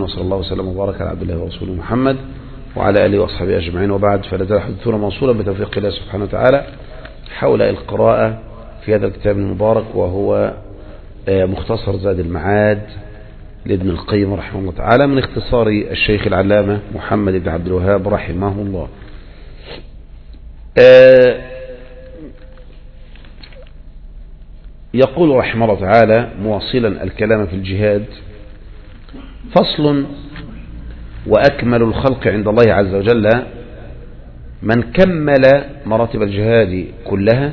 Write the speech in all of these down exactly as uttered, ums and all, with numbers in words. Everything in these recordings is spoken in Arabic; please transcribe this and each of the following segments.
وصلى الله وسلم وبارك على عبد الله ورسوله محمد وعلى آله وأصحابه أجمعين، وبعد، فلا زال حديثنا موصولا بتوفيق الله سبحانه وتعالى حول القراءة في هذا الكتاب المبارك، وهو مختصر زاد المعاد لابن القيم رحمه الله تعالى من اختصار الشيخ العلامة محمد بن عبد الوهاب رحمه الله. يقول رحمه الله تعالى مواصلا الكلام في الجهاد: فصل: وأكمل الخلق عند الله عز وجل من كمل مراتب الجهاد كلها،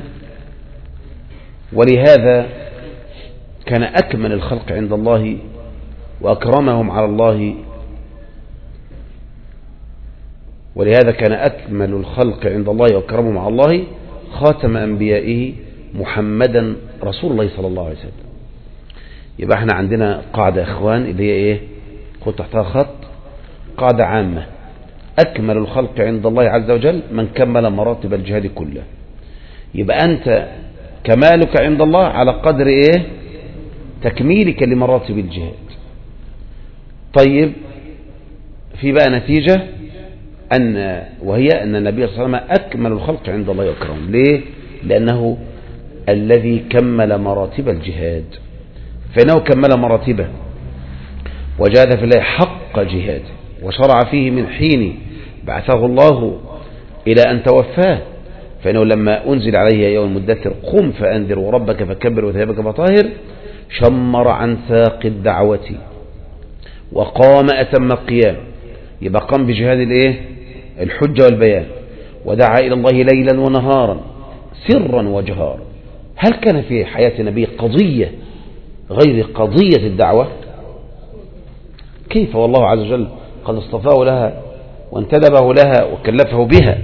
ولهذا كان أكمل الخلق عند الله وأكرمهم على الله ولهذا كان أكمل الخلق عند الله وأكرمهم على الله خاتم أنبيائه محمدا رسول الله صلى الله عليه وسلم. يبقى احنا عندنا قاعدة اخوان اللي هي ايه؟ خد تحتها خط، قاعدة عامة: أكمل الخلق عند الله عز وجل من كمل مراتب الجهاد كلها. يبقى أنت كمالك عند الله على قدر ايه؟ تكميلك لمراتب الجهاد. طيب، في بقى نتيجة أن وهي أن النبي صلى الله عليه وسلم أكمل الخلق عند الله وأكرمهم. ليه؟ لأنه الذي كمل مراتب الجهاد، فإنه كمل مراتبه وجاهد في الله حق جهاده، وشرع فيه من حين بعثه الله إلى أن توفاه، فإنه لما أنزل عليه يا أيها المدثر قم فأنذر وربك فكبر وثيابك فطهر، شمر عن ساق الدعوة وقام أتم القيام. يبقى قام بجهاد الايه؟ الحجة والبيان، ودعا إلى الله ليلا ونهارا سرا وجهارا. هل كان في حياة النبي قضية غير قضية الدعوة؟ كيف والله عز وجل قد اصطفاه لها وانتدبه لها وكلفه بها.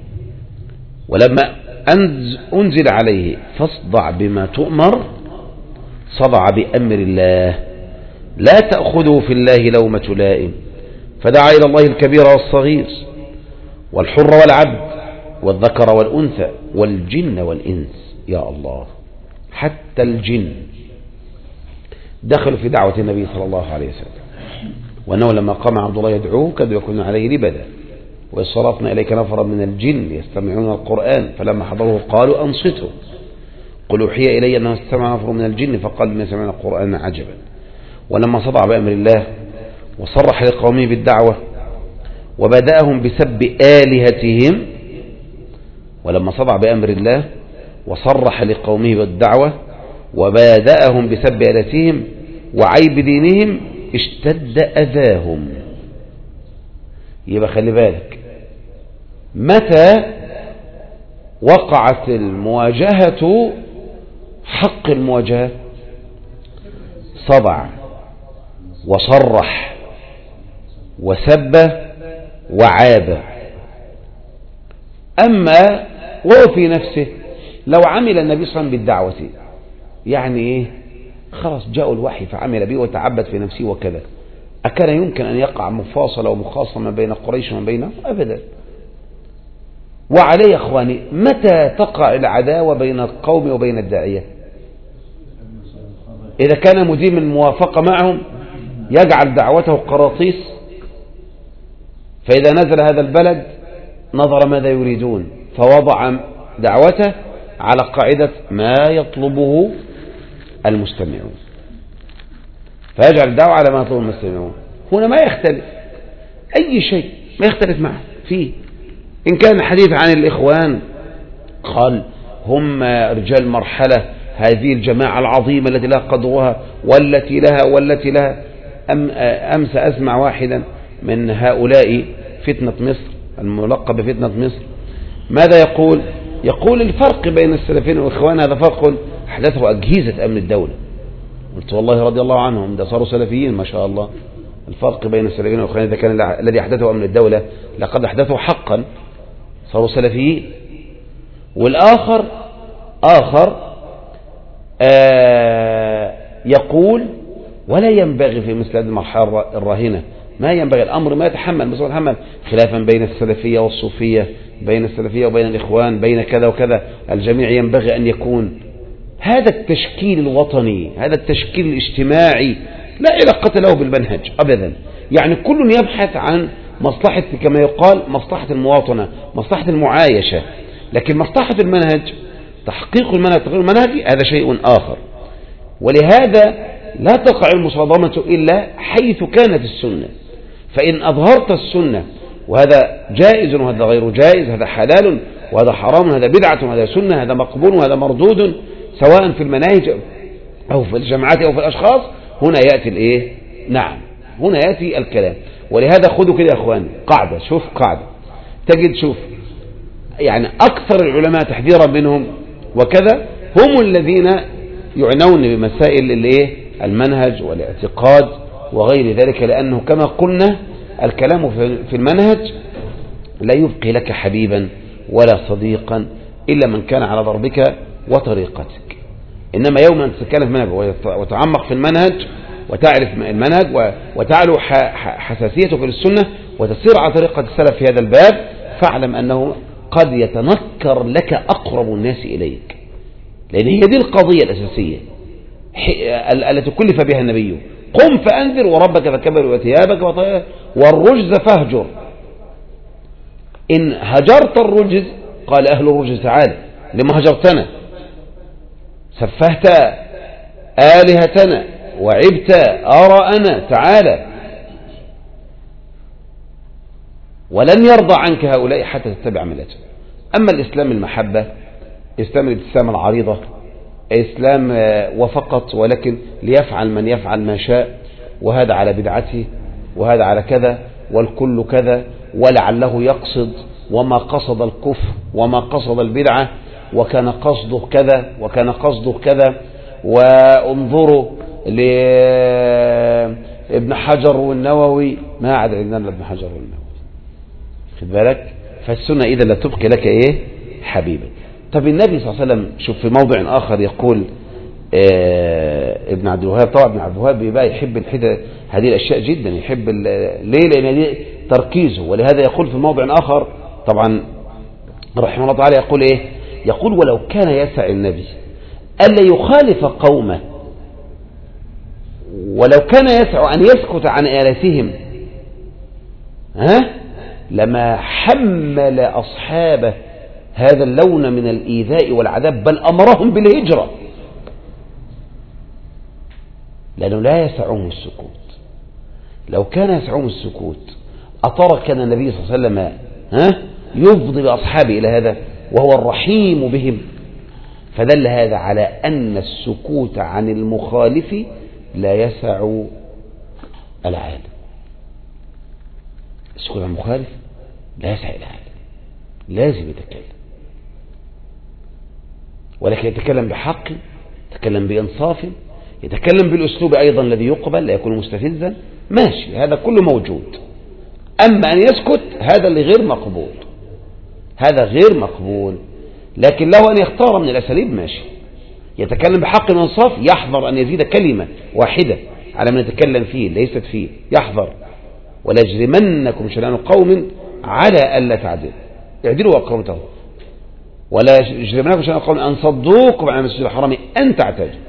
ولما أنزل عليه فاصدع بما تؤمر صدع بأمر الله، لا تأخذه في الله لومة لائم، فدعا إلى الله الكبير والصغير والحر والعبد والذكر والأنثى والجن والإنس. يا الله، حتى الجن دخلوا في دعوة النبي صلى الله عليه وسلم. وأنه لما قام عبد الله يدعوه كادوا يكونون عليه لبدا، وإذ صرفنا إليك نفرا من الجن يستمعون القرآن فلما حضروه قالوا أنصتوا قل أوحي إلي أنه استمع نفر من الجن فقال إني سمعنا القرآن عجبا. ولما صدع بأمر الله وصرح لقومه بالدعوة وبدأهم بسب آلهتهم ولما صدع بأمر الله وصرح لقومه بالدعوة وبدأهم بسب آلهتهم وعيب دينهم اشتد أذاهم. يبقى خلي بالك، متى وقعت المواجهة حق المواجهة؟ صدع وصرح وسب وعاب. أما وهو في نفسه لو عمل النبي صلى الله عليه وسلم بالدعوة، يعني إيه؟ خلاص جاءوا الوحي فعمل به وتعبد في نفسه وكذا، أكان يمكن أن يقع مفاصلة ومخاصمة بين قريش ومن بينهم؟ أبدا. وعليه يا أخواني، متى تقع العداوة بين القوم وبين الداعية؟ إذا كان مديم الموافقة معهم يجعل دعوته قراطيس، فإذا نزل هذا البلد نظر ماذا يريدون فوضع دعوته على قاعدة ما يطلبه المستمعون، فيجعل الدعوة على ما يطلبه المستمعون. هنا ما يختلف أي شيء، ما يختلف معه فيه. إن كان الحديث عن الإخوان قال هم رجال مرحلة، هذه الجماعة العظيمة التي لها قدرها والتي لها والتي لها. أم أمس أسمع واحدا من هؤلاء فتنة مصر الملقب بفتنة مصر ماذا يقول؟ يقول الفرق بين السلفيين والإخوان هذا فرق أحدثه أجهزة أمن الدولة. قلت والله رضي الله عنهم، ده صاروا سلفيين ما شاء الله. الفرق بين السلفيين والإخوان إذا كان الذي أحدثه أمن الدولة لقد أحدثه حقا صاروا سلفيين. والآخر آخر آه يقول ولا ينبغي في مثل هذه المرحلة الراهنة، ما ينبغي الأمر ما يتحمل مثل يتحمل خلافا بين السلفية والصوفية، بين السلفية وبين الإخوان، بين كذا وكذا. الجميع ينبغي أن يكون هذا التشكيل الوطني، هذا التشكيل الاجتماعي لا علاقة له بالمنهج أبدا. يعني كل يبحث عن مصلحة كما يقال مصلحة المواطنة، مصلحة المعايشة. لكن مصلحة المنهج، تحقيق المنهج تغيير المنهج، هذا شيء آخر. ولهذا لا تقع المصادمة إلا حيث كانت السنة. فإن أظهرت السنة وهذا جائز وهذا غير جائز، هذا حلال وهذا حرام، هذا بدعة وهذا سنة، هذا مقبول وهذا مردود، سواء في المناهج أو في الجماعات أو في الأشخاص، هنا يأتي الإيه؟ نعم، هنا يأتي الكلام. ولهذا خذوا كده يا أخواني قاعدة، شوف قاعدة تجد، شوف يعني أكثر العلماء تحذيرا منهم وكذا هم الذين يعنون بمسائل الإيه؟ المنهج والاعتقاد وغير ذلك، لأنه كما قلنا الكلام في المنهج لا يبقي لك حبيبا ولا صديقا إلا من كان على ضربك وطريقتك. إنما يوم أن تتكلم في المنهج وتعمق في المنهج وتعرف المنهج وتعلو حساسيتك للسنة وتسير على طريقة السلف في هذا الباب، فاعلم أنه قد يتنكر لك أقرب الناس إليك، لأن هي دي القضية الأساسية التي كلف بها النبي: قم فأنذر وربك فكبر وثيابك وطيب والرجز فاهجر. إن هجرت الرجز، قال أهل الرجز تعالى: لما هجرتنا؟ سفهت آلهتنا وعبت آراءنا، تعالى. ولن يرضى عنك هؤلاء حتى تتبع ملتهم. أما الإسلام المحبة، إسلام الابتسامة العريضة، إسلام وفقط ولكن ليفعل من يفعل ما شاء، وهذا على بدعته وهذا على كذا والكل كذا، ولعله يقصد وما قصد الكفر وما قصد البدعة، وكان قصده كذا وكان قصده كذا. وانظروا لابن حجر والنووي، ما عاد عندنا ابن حجر والنووي، خد بالك. فالسنة إذا لا تبقي لك إيه؟ حبيبا. طب النبي صلى الله عليه وسلم شوف في موضع آخر يقول آه ابن عبد الوهاب، طبعا ابن عبد الوهاب بيبقى يحب هذه الأشياء جدا، يحب ليه؟ لأن دي تركيزه. ولهذا يقول في موضع آخر طبعا رحمه الله تعالى، يقول إيه؟ يقول: ولو كان يسع النبي ألا يخالف قومه، ولو كان يسع أن يسكت عن آلاتهم، ها لما حمل أصحابه هذا اللون من الإيذاء والعذاب، بل أمرهم بالهجرة، لأنه لا يسعهم السكوت. لو كان يسعهم السكوت أترك كان النبي صلى الله عليه وسلم ها يفضي بأصحابه إلى هذا وهو الرحيم بهم؟ فدل هذا على أن السكوت عن المخالف لا يسع العالم. السكوت عن المخالف لا يسع العالم، لازم يتكلم، ولكن يتكلم بحق، يتكلم بإنصاف، يتكلم بالأسلوب أيضا الذي يقبل، لا يكون مستفزا، ماشي، هذا كله موجود. أما أن يسكت هذا اللي غير مقبول، هذا غير مقبول. لكن له أن يختار من الأساليب، ماشي، يتكلم بحق وإنصاف، يحذر أن يزيد كلمة واحدة على من يتكلم فيه ليست فيه، يحذر: ولا يجرمنكم شنآن قوم على ألا تعدلوا اعدلوا أقربته، ولا يجرمنكم شنآن قوم أن صدوكم عن المسجد الحرام أن تعتدوا.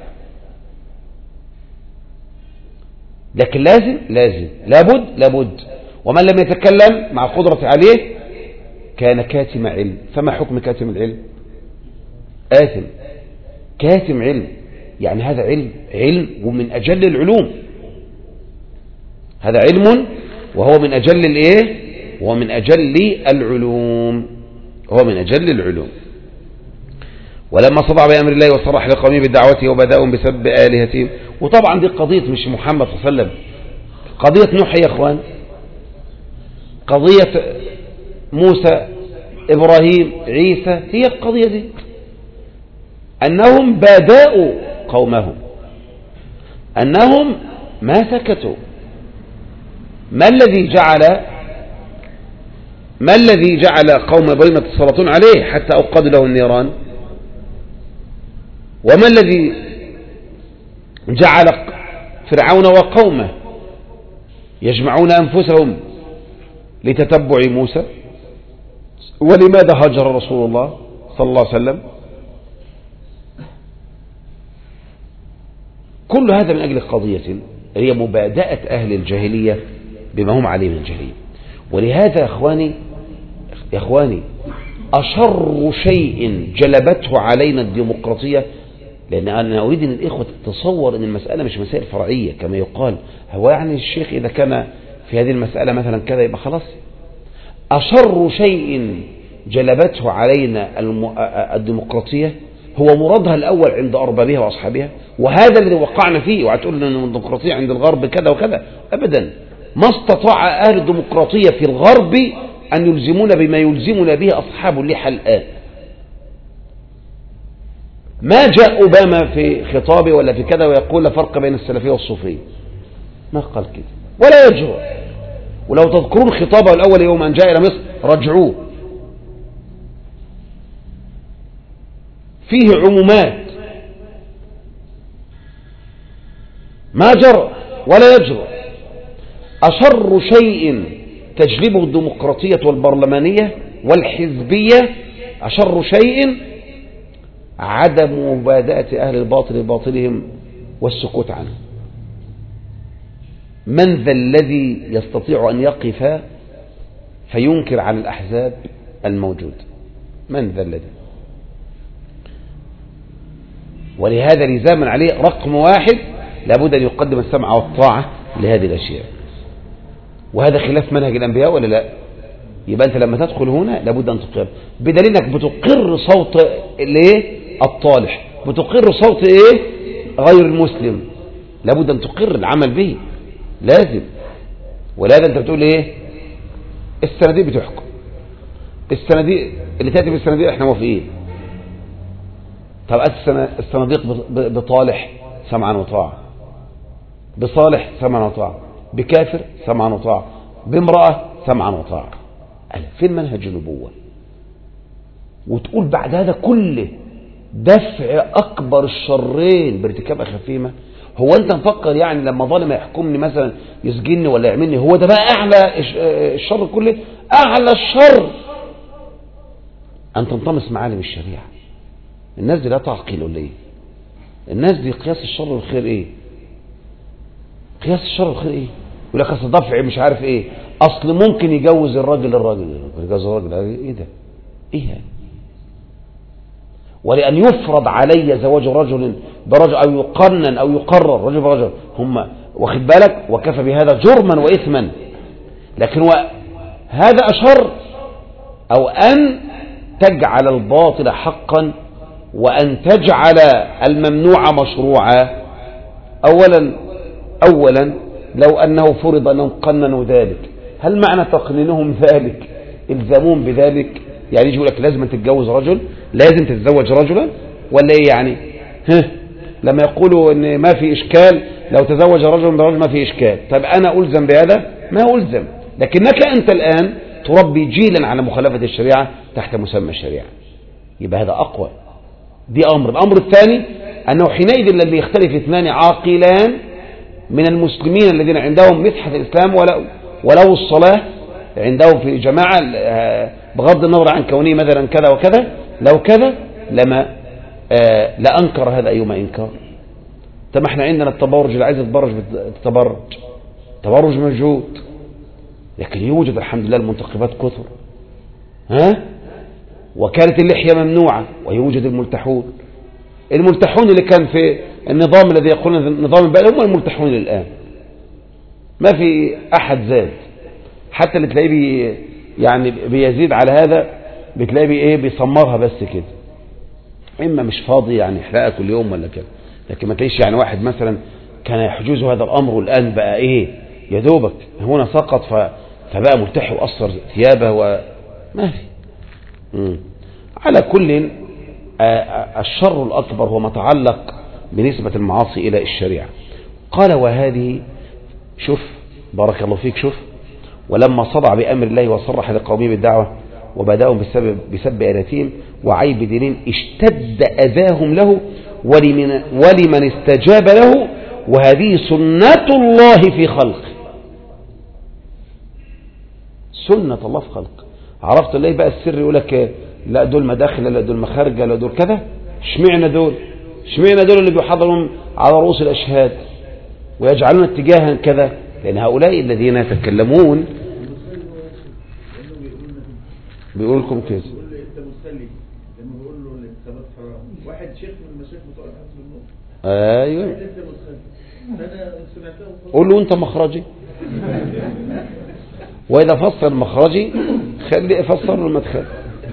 لكن لازم لازم لابد لابد. ومن لم يتكلم مع القدرة عليه كان كاتم علم. فما حكم كاتم العلم؟ آثم. كاتم علم يعني هذا علم علم ومن أجل العلوم، هذا علم وهو من أجل الإيه؟ وهو من أجل العلوم، هو من أجل العلوم. ولما صدع بأمر الله وصرح لقومه بالدعوة وبدأهم بسب آلهتهم. وطبعا دي قضية مش محمد صلى الله عليه وسلم، قضية نوح يا إخوان، قضية موسى، إبراهيم، عيسى، هي القضية دي، أنهم بادأوا قومهم، أنهم ما سكتوا. ما الذي جعل ما الذي جعل قوم إبراهيم يتسلطون عليه حتى أوقدوا له النيران؟ وما الذي جعل فرعون وقومه يجمعون أنفسهم لتتبع موسى؟ ولماذا هاجر رسول الله صلى الله عليه وسلم؟ كل هذا من أجل قضية هي مبادئة أهل الجاهلية بما هم عليه من الجهلية. ولهذا يا إخواني يا إخواني أشر شيء جلبته علينا الديمقراطية، لأن أنا أريد أن الإخوة تتصور أن المسألة مش مسائل فرعية كما يقال، هو يعني الشيخ إذا كان في هذه المسألة مثلا كذا يبقى خلاص. أشر شيء جلبته علينا الديمقراطية هو مرادها الأول عند أربابها وأصحابها، وهذا الذي وقعنا فيه. وهتقول أن الديمقراطية عند الغرب كذا وكذا، أبدا. ما استطاع أهل الديمقراطية في الغرب أن يلزمون بما يلزمنا به أصحاب اللحى الآن. ما جاء أوباما في خطابه ولا في كذا ويقول لا فرق بين السلفية والصوفية، ما قال كده ولا يجرؤ. ولو تذكرون خطابه الأول يوم أن جاء إلى مصر رجعوه، فيه عمومات، ما جرى ولا يجرؤ. أشر شيء تجلبه الديمقراطية والبرلمانية والحزبية، أشر شيء عدم مبادئة أهل الباطل بباطلهم والسكوت عنه. من ذا الذي يستطيع أن يقف فينكر على الأحزاب الموجود؟ من ذا الذي؟ ولهذا لزاما عليه رقم واحد لابد أن يقدم السمع والطاعة لهذه الأشياء، وهذا خلاف منهج الأنبياء ولا لا؟ يبقى أنت لما تدخل هنا لابد أن تقر، بدليل أنك بتقر صوت الايه الطالح، بتقر صوت ايه غير المسلم، لابد أن تقر العمل به، لازم. ولهذا أنت بتقول ايه الصناديق بتحكم، الصناديق اللي تأتي بالصناديق احنا موافقين. طب الصناديق بطالح سمعا وطاعة، بصالح سمعا وطاعة، بكافر سمعا وطاعة، بامرأة سمعا وطاعة. فين منهج النبوة؟ وتقول بعد هذا كله دفع أكبر الشرين بارتكاب أخفيمة. هو أنت مفكر يعني لما ظالم يحكمني مثلا يسجنني ولا يعملني هو ده بقى أعلى الشر كله؟ أعلى الشر أن تنطمس معالم الشريعة. الناس دي لا تعقل ولا ايه؟ الناس دي قياس الشر والخير ايه؟ قياس الشر والخير ايه؟ يقول لك اصل دفع مش عارف ايه، اصل ممكن يجوز الراجل الراجل يجوز الراجل ايه ده؟ ايه يعني؟ ولأن يفرض علي زواج رجل برجل أو يقنن أو يقرر رجل برجل، هم واخد بالك، وكفى بهذا جرما وإثما. لكن هذا أشر، أو أن تجعل الباطل حقا وأن تجعل الممنوع مشروعا. أولا أولا لو أنه فرض أنهم قننوا ذلك، هل معنى تقنينهم ذلك إلزامهم بذلك؟ يعني يجي يقول لك لازم تتجوز رجل، لازم تتزوج رجلا، ولا إيه يعني؟ ها لما يقولوا إن ما في إشكال لو تزوج رجل برجل ما في إشكال، طيب أنا ألزم بهذا؟ ما ألزم، لكنك أنت الآن تربي جيلا على مخالفة الشريعة تحت مسمى الشريعة، يبقى هذا أقوى. دي أمر. الأمر الثاني أنه حينئذ الذي يختلف اثنان عاقلان من المسلمين الذين عندهم مسحة الإسلام ولو, ولو الصلاة عندهم في جماعة بغض النظر عن كونه مثلا كذا وكذا، لو كذا لما آه لا أنكر هذا أيما إنكار. طب احنا عندنا التبرج، اللي عايز يتبرج بالتبرج تبرج موجود، لكن يوجد الحمد لله المنتقبات كثر، ها؟ وكانت اللحية ممنوعة ويوجد الملتحون. الملتحون اللي كان في النظام الذي يقولون النظام البلد هم الملتحون الآن، ما في أحد زاد، حتى اللي تلاقيه بي يعني بيزيد على هذا بتلاقيه بي ايه بيصمرها بس كده، إما مش فاضي يعني يحرقها كل يوم ولا كده، لكن ما تلاقيش يعني واحد مثلا كان يحجوز هذا الأمر والآن بقى إيه يا دوبك هنا سقط فبقى ملتحي وأثر ثيابه وما في. مم. على كل الشر الأكبر هو متعلق بنسبة المعاصي إلى الشريعة. قال وهذه، شوف بارك الله فيك، شوف ولما صدع بأمر الله وصرح لقومه بالدعوة وبدأهم بسبب بسب آلاتهم وعيب دينهم اشتد أذاهم له ولمن, ولمن استجاب له، وهذه سنة الله في خلقه. سنة الله في خلقه. عرفت الله بقى السر؟ يقول لك لا دول مداخل، لا دول مخارج، لا دول كذا. اشمعنا دول؟ اشمعنا دول اللي بيحضرون على رؤوس الأشهاد ويجعلون اتجاها كذا لأن هؤلاء الذين يتكلمون بيقول لكم كذا. واحد شيخ من المشايخ بتوع الحزب النور. ايوه. قول له انت مخرجي. واذا فسر مخرجي خلي يفسر له المدخل.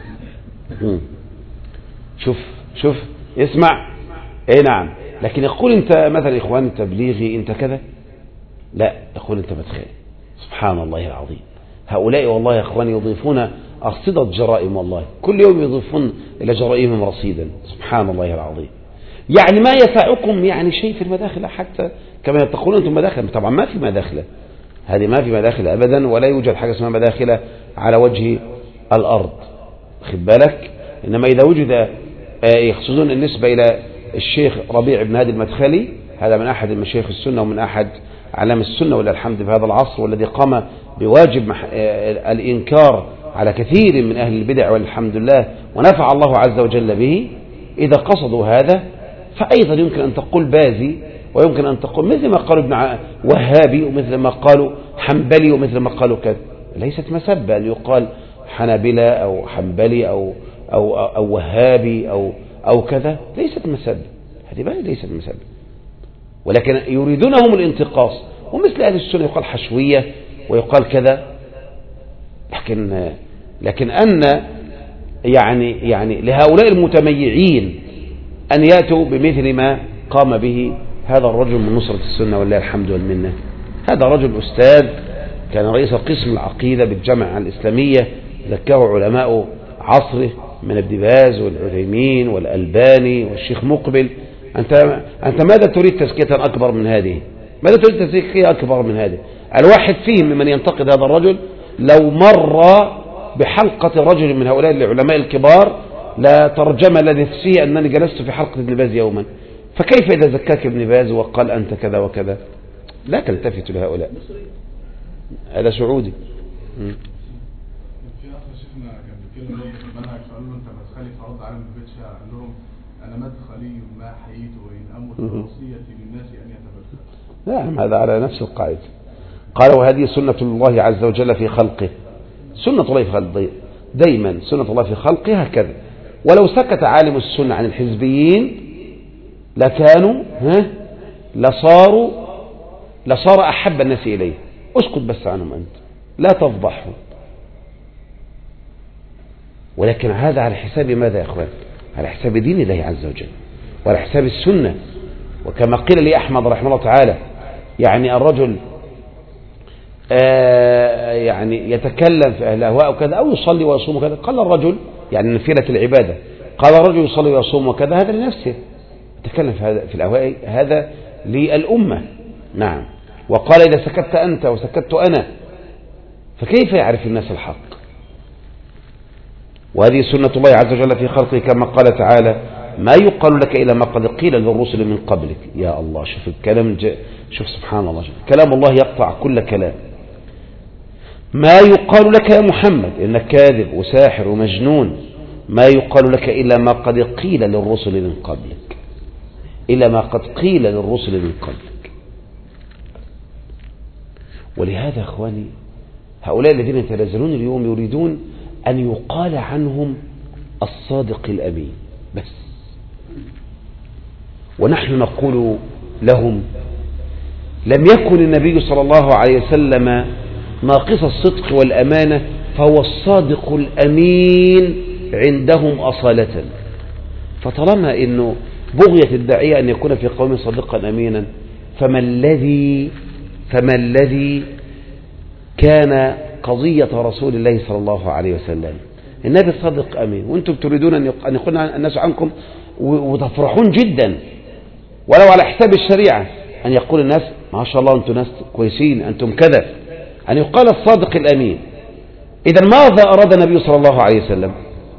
شوف شوف اسمع. اي نعم. لكن يقول انت مثلا اخوان تبليغي انت كذا، لا يقول انت مدخلي. سبحان الله العظيم. هؤلاء والله يا اخواني يضيفون أرصدة جرائم، والله كل يوم يضيفون إلى جرائمهم رصيدا. سبحان الله العظيم. يعني ما يسعكم يعني شيء في المداخل حتى كما تقولون أنتم مداخل. طبعا ما في مداخل، هذه ما في مداخل أبدا، ولا يوجد حاجة اسمها مداخل على وجه الأرض، خد بالك. إنما إذا وجد يقصدون النسبة إلى الشيخ ربيع بن هادي المدخلي، هذا من أحد المشايخ السنة ومن أحد علام السنة ولله الحمد في هذا العصر، والذي قام بواجب الإنكار على كثير من أهل البدع والحمد لله، ونفع الله عز وجل به. إذا قصدوا هذا فأيضا يمكن أن تقول بازي، ويمكن أن تقول مثل ما قالوا ابن وهابي، ومثل ما قالوا حنبلي، ومثل ما قالوا كذا. ليست مسبة أن يقال حنبلة أو حنبلي أو, أو, أو وهابي أو, أو كذا، ليست مسبة، هذه بقى ليست مسبة، ولكن يريدونهم الانتقاص. ومثل أهل السنة يقال حشوية ويقال كذا، لكن لكن أن يعني يعني لهؤلاء المتميعين أن يأتوا بمثل ما قام به هذا الرجل من نصرة السنة ولله الحمد والمنة. هذا رجل أستاذ، كان رئيس قسم العقيدة بالجامعة الإسلامية، ذكره علماء عصره من ابن باز والعثيمين والألباني والشيخ مقبل. أنت أنت ماذا تريد تزكية أكبر من هذه؟ ماذا تريد تزكية أكبر من هذه؟ الواحد فيهم ممن ينتقد هذا الرجل لو مر بحلقة رجل من هؤلاء العلماء الكبار لا ترجم لنفسه أنني جلست في حلقة ابن باز يوما، فكيف إذا زكاك ابن باز وقال أنت كذا وكذا؟ لا تلتفت لهؤلاء. هذا سعودي. في أخر شيخنا كان بيتكلم في المنهج، فقالوا له أنت مدخلي، فرد عليهم ببيت شعر، قال لهم أنا مدخلي ما حييت وإن أمت وصيتي للناس أن يتبدل. نعم، هذا على نفس القاعدة. قال وهذه سنة الله عز وجل في خلقه. سنة الله في خلقه دايما، سنة الله في خلقه هكذا. ولو سكت عالم السنة عن الحزبيين لكانوا ها لصاروا لصار أحب الناس إليه. اسكت بس عنهم أنت، لا تفضحهم. ولكن هذا على حساب ماذا يا أخوان؟ على حساب دين الله عز وجل وعلى حساب السنة. وكما قيل لي أحمد رحمه الله تعالى، يعني الرجل آه يعني يتكلم في أهل الأهواء وكذا، أو يصلي ويصوم وكذا، قال الرجل يعني نفيلة العبادة، قال الرجل يصلي ويصوم وكذا، هذا لنفسه، يتكلم في, هذا في الأهواء، هذا للأمة. نعم. وقال إذا سكت أنت وسكت أنا فكيف يعرف الناس الحق؟ وهذه سنة الله عز وجل في خلقه، كما قال تعالى ما يقال لك إلا ما قد قيل للرسل من قبلك. يا الله، شوف الكلام، شوف سبحان الله، شوف كلام الله يقطع كل كلام. ما يقال لك يا محمد إنك كاذب وساحر ومجنون، ما يقال لك إلا ما قد قيل للرسل من قبلك، إلا ما قد قيل للرسل من قبلك. ولهذا أخواني هؤلاء الذين يتنازلون اليوم يريدون أن يقال عنهم الصادق الأمين بس، ونحن نقول لهم لم يكن النبي صلى الله عليه وسلم ناقص الصدق والأمانة، فهو الصادق الأمين عندهم أصالة. فطالما أنه بغية الداعية أن يكون في قوم صادقا أمينا، فما الذي فما الذي كان قضية رسول الله صلى الله عليه وسلم؟ النبي صادق أمين، وأنتم تريدون أن يقول الناس عنكم وتفرحون جدا ولو على حساب الشريعة، أن يقول الناس ما شاء الله أنتم ناس كويسين، أنتم كذا، أن يقال الصادق الأمين. إذا ماذا أراد النبي صلى الله عليه وسلم؟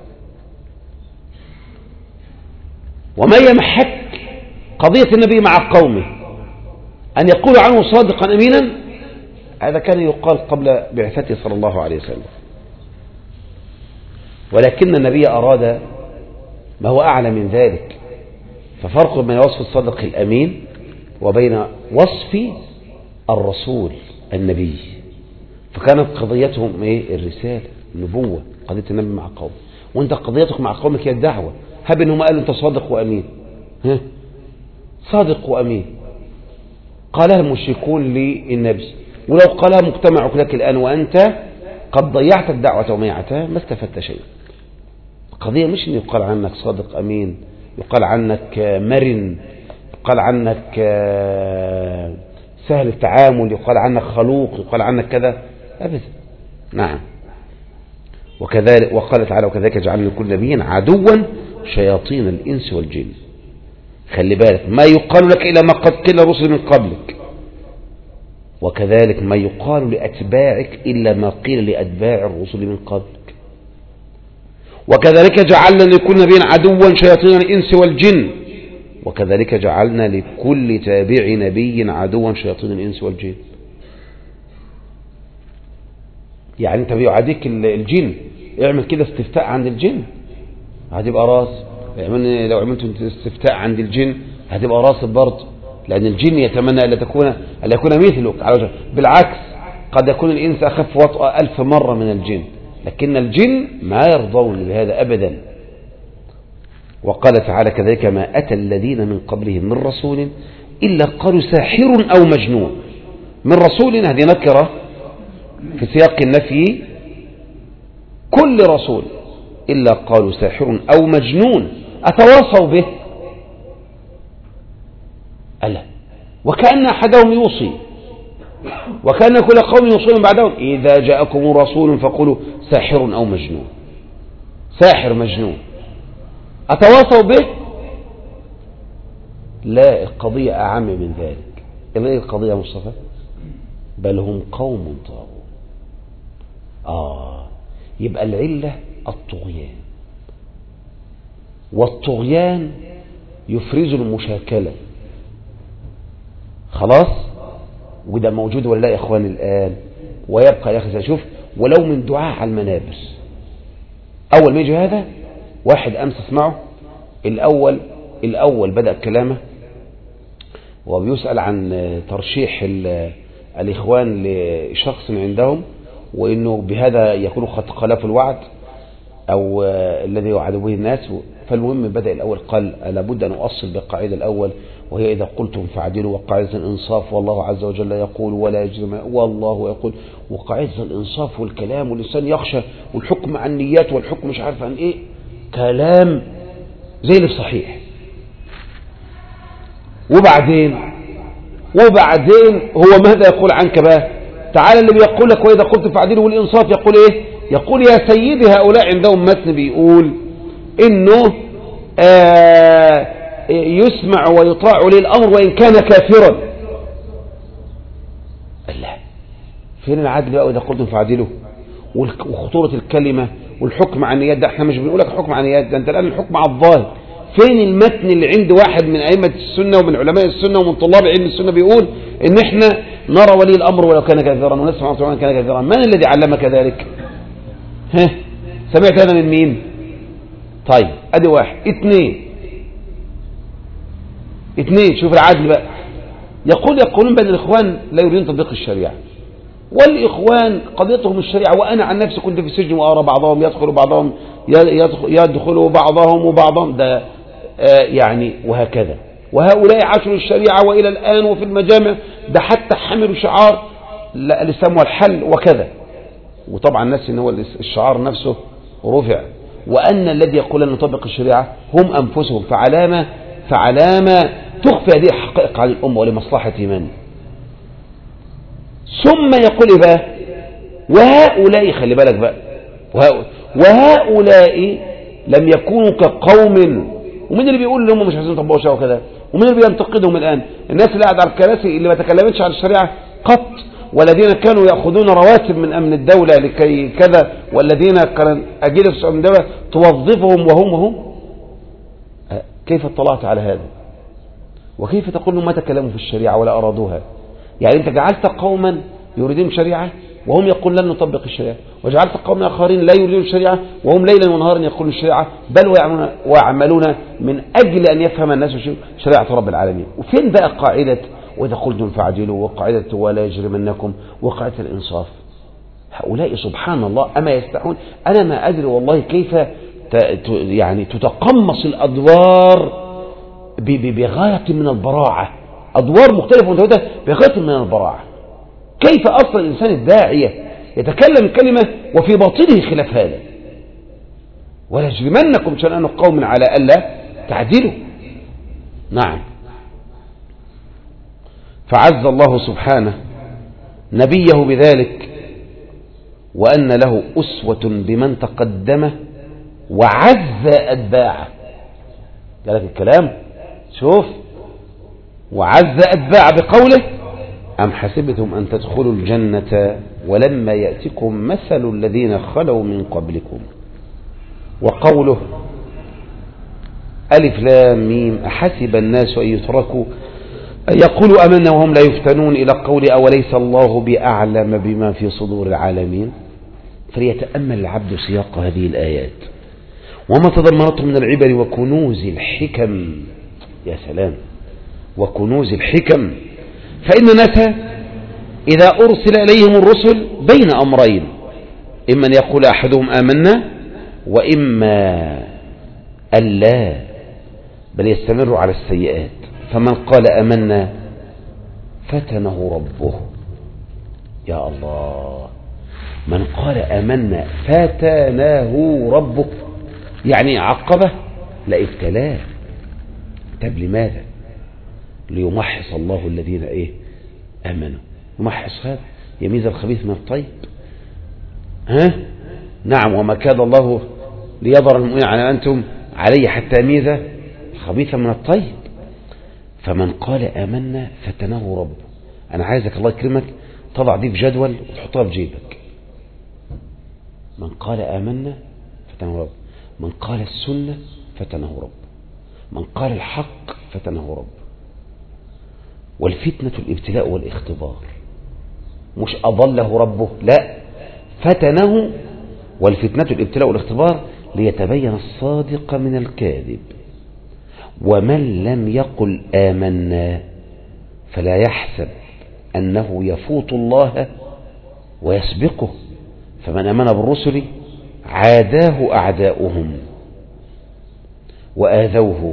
وما يمحك قضية النبي مع قومه أن يقول عنه صادقا أمينا؟ هذا كان يقال قبل بعثته صلى الله عليه وسلم، ولكن النبي أراد ما هو أعلى من ذلك. ففرق بين وصف الصادق الأمين وبين وصف الرسول النبي، فكانت قضيتهم ايه؟ الرسالة، النبوة، قضية النبي مع قوم. وانت قضيتك مع قومك هي الدعوة. هب انهم قالوا انت صادق وامين، ها صادق وامين، قالها المشركون للنبي، ولو قالها مجتمعك لك الان وانت قد ضيعت الدعوة وميعتها ما استفدت شيء. القضية مش ان يقال عنك صادق امين، يقال عنك مرن، يقال عنك سهل التعامل، يقال عنك خلوق، يقال عنك كذا، ابدا. نعم. وكذلك وقال تعالى وكذلك جعلنا لكل نبي عدوا شياطين الانس والجن. خلي بالك، ما يقال لك الا ما قد قيل الرسل من قبلك، وكذلك ما يقال لاتباعك الا ما قيل لاتباع الرسل من قبلك. وكذلك جعلنا لكل نبي عدوا شياطين الانس والجن، وكذلك جعلنا لكل تابع نبي عدوا شياطين الانس والجن. يعني انت بيعاديك الجن، اعمل كده استفتاء عند الجن هتبقى راس، لو عملت استفتاء عند الجن هتبقى راس برضه، لان الجن يتمنى الا تكون الا يكون مثلك على وجه. بالعكس قد يكون الانس اخف وطأة الف مرة من الجن، لكن الجن ما يرضون بهذا ابدا. وقال تعالى كذلك ما اتى الذين من قبلهم من رسول الا قالوا ساحر او مجنون. من رسول هذه نكرة في سياق النفي، كل رسول إلا قالوا ساحر أو مجنون أتواصوا به. ألا وكأن أحدهم يوصي، وكأن كل قوم يوصون بعدهم إذا جاءكم رسول فقولوا ساحر أو مجنون، ساحر مجنون أتواصوا به. لا، القضية أعم من ذلك. إيه القضية مصطفى؟ بل هم قوم طاغون. آه يبقى العلة الطغيان، والطغيان يفرز المشاكلة. خلاص، وده موجود ولا لا يا اخوان الآن؟ ويبقى يا أخي شوف، ولو من دعاء على المنابر. أول ما يجي هذا واحد أمس اسمعه، الأول الأول بدأ كلامه وبيسأل عن ترشيح الإخوان لشخص عندهم، وإنه بهذا يكون قد خالف الوعد أو الذي يوعد به الناس. فالمهم بدأ الأول قال لابد أن أؤصل بالقاعدة الأول، وهي إذا قلتم فاعدلوا، وقاعدة الإنصاف، والله عز وجل يقول ولا يجرم، والله يقول، وقاعدة الإنصاف والكلام، والإنسان يخشى، والحكم عن النيات، والحكم مش عارف عن إيه، كلام زي اللي صحيح. وبعدين وبعدين هو ماذا يقول عنك بقى؟ تعالى اللي بيقول لك وإذا قلت فاعدلوا والإنصاف، يقول إيه؟ يقول يا سيدي هؤلاء عندهم متن بيقول إنه آه يسمع ويطاع ولي الأمر وإن كان كافرا. الله، فين العدل بقى وإذا قلتم فاعدلوا؟ وخطورة الكلمة والحكم عن النيات، ده احنا مش بنقول لك حكم عن النيات، ده انت الآن الحكم على الظاهر. فين المتن اللي عند واحد من أئمة السنة ومن علماء السنة ومن طلاب علم السنة بيقول إن احنا نرى ولي الأمر ولو كان كافرا ونسمع ولو كان كافرا؟ من الذي علمك ذلك؟ ها، سمعت هذا من مين؟ طيب ادي واحد. اثنين اثنين شوف العدل بقى. يقول يقولون بأن الإخوان لا يريدون تطبيق الشريعة، والإخوان قضيتهم الشريعة، وأنا عن نفسي كنت في السجن وأرى بعضهم يدخل بعضهم يدخل بعضهم وبعضهم ده آه يعني وهكذا. وهؤلاء عاشوا الشريعة وإلى الآن وفي المجامع ده حتى حملوا شعار الإسلام والحل وكذا. وطبعا الناس إن هو الشعار نفسه رفع، وأن الذي يقول أن نطبق الشريعة هم أنفسهم. فعلامة فعلامة تخفي هذه الحقائق عن الأمة ولمصلحة من؟ ثم يقول إيه بقى؟ وهؤلاء، خلي بالك بقى، وهؤلاء لم يكونوا كقوم. ومين اللي بيقول لهم مش عايزين يطبقوا الشريعة وكذا؟ ومين اللي بينتقدهم الآن؟ الناس اللي قاعدة على الكراسي اللي ما تكلمتش عن الشريعة قط، والذين كانوا يأخذون رواتب من أمن الدولة لكي كذا، والذين كان أجهزة أمن الدولة توظفهم وهم هم. كيف اطلعت على هذا؟ وكيف تقول لهم ما تكلموا في الشريعة ولا أرادوها؟ يعني أنت جعلت قوما يريدون شريعة وهم يقول لن نطبق الشريعة، وجعلت قوم آخرين لا يريدون الشريعة وهم ليلا ونهارا يقولون الشريعة، بل ويعملون من أجل أن يفهم الناس شريعة رب العالمين. وفين بقى قاعدة وإذا قلتم فاعدلوا وقاعدة ولا يجرمنكم وقاعدة الإنصاف. هؤلاء سبحان الله أما يستحون. أنا ما أدري والله كيف يعني تتقمص الأدوار بغاية من البراعة، أدوار مختلفة ومتعددة بغاية من البراعة. كيف أصلا الإنسان الداعية يتكلم كلمة وفي باطنه خلاف هذا؟ ولا يجرمنكم شنآن قوم على ألا تعدلوا. نعم. فعز الله سبحانه نبيه بذلك، وأن له أسوة بمن تقدمه وعز أتباعه. قالك الكلام شوف، وعز أتباعه بقوله أم حسبتم أن تدخلوا الجنة ولما يأتكم مثل الذين خلوا من قبلكم. وقوله ألف لام ميم أحسب الناس أن يتركوا أن يقولوا أمنا وهم لا يفتنون إلى قول أوليس الله بأعلم بما في صدور العالمين. فليتأمل العبد سياق هذه الآيات وما تضمنته من العبر وكنوز الحكم. يا سلام، وكنوز الحكم. فإن الناس إذا أرسل إليهم الرسل بين أمرين، إما أن يقول أحدهم آمنا وإما ألا، بل يستمر على السيئات. فمن قال آمنا فتنه ربه. يا الله، من قال آمنا فتنه ربه يعني عقبه لا ابتلاه. طب لماذا؟ ليمحص الله الذين ايه آمنوا. يمحص هذا، يميز الخبيث من الطيب. ها نعم، وما كان الله ليضر المؤمنين على أنتم عليه حتى يميز الخبيث من الطيب. فمن قال آمنا فتنه ربه. أنا عايزك الله يكرمك تضع دي في جدول وتحطها في جيبك. من قال آمنا فتنه ربه، من قال السنة فتنه ربه، من قال الحق فتنه ربه. والفتنة الابتلاء والاختبار، مش أضله ربه، لا، فتنه. والفتنة الابتلاء والاختبار ليتبين الصادق من الكاذب. ومن لم يقل آمنا فلا يحسب أنه يفوت الله ويسبقه. فمن آمن بالرسل عاداه أعداؤهم وآذوه،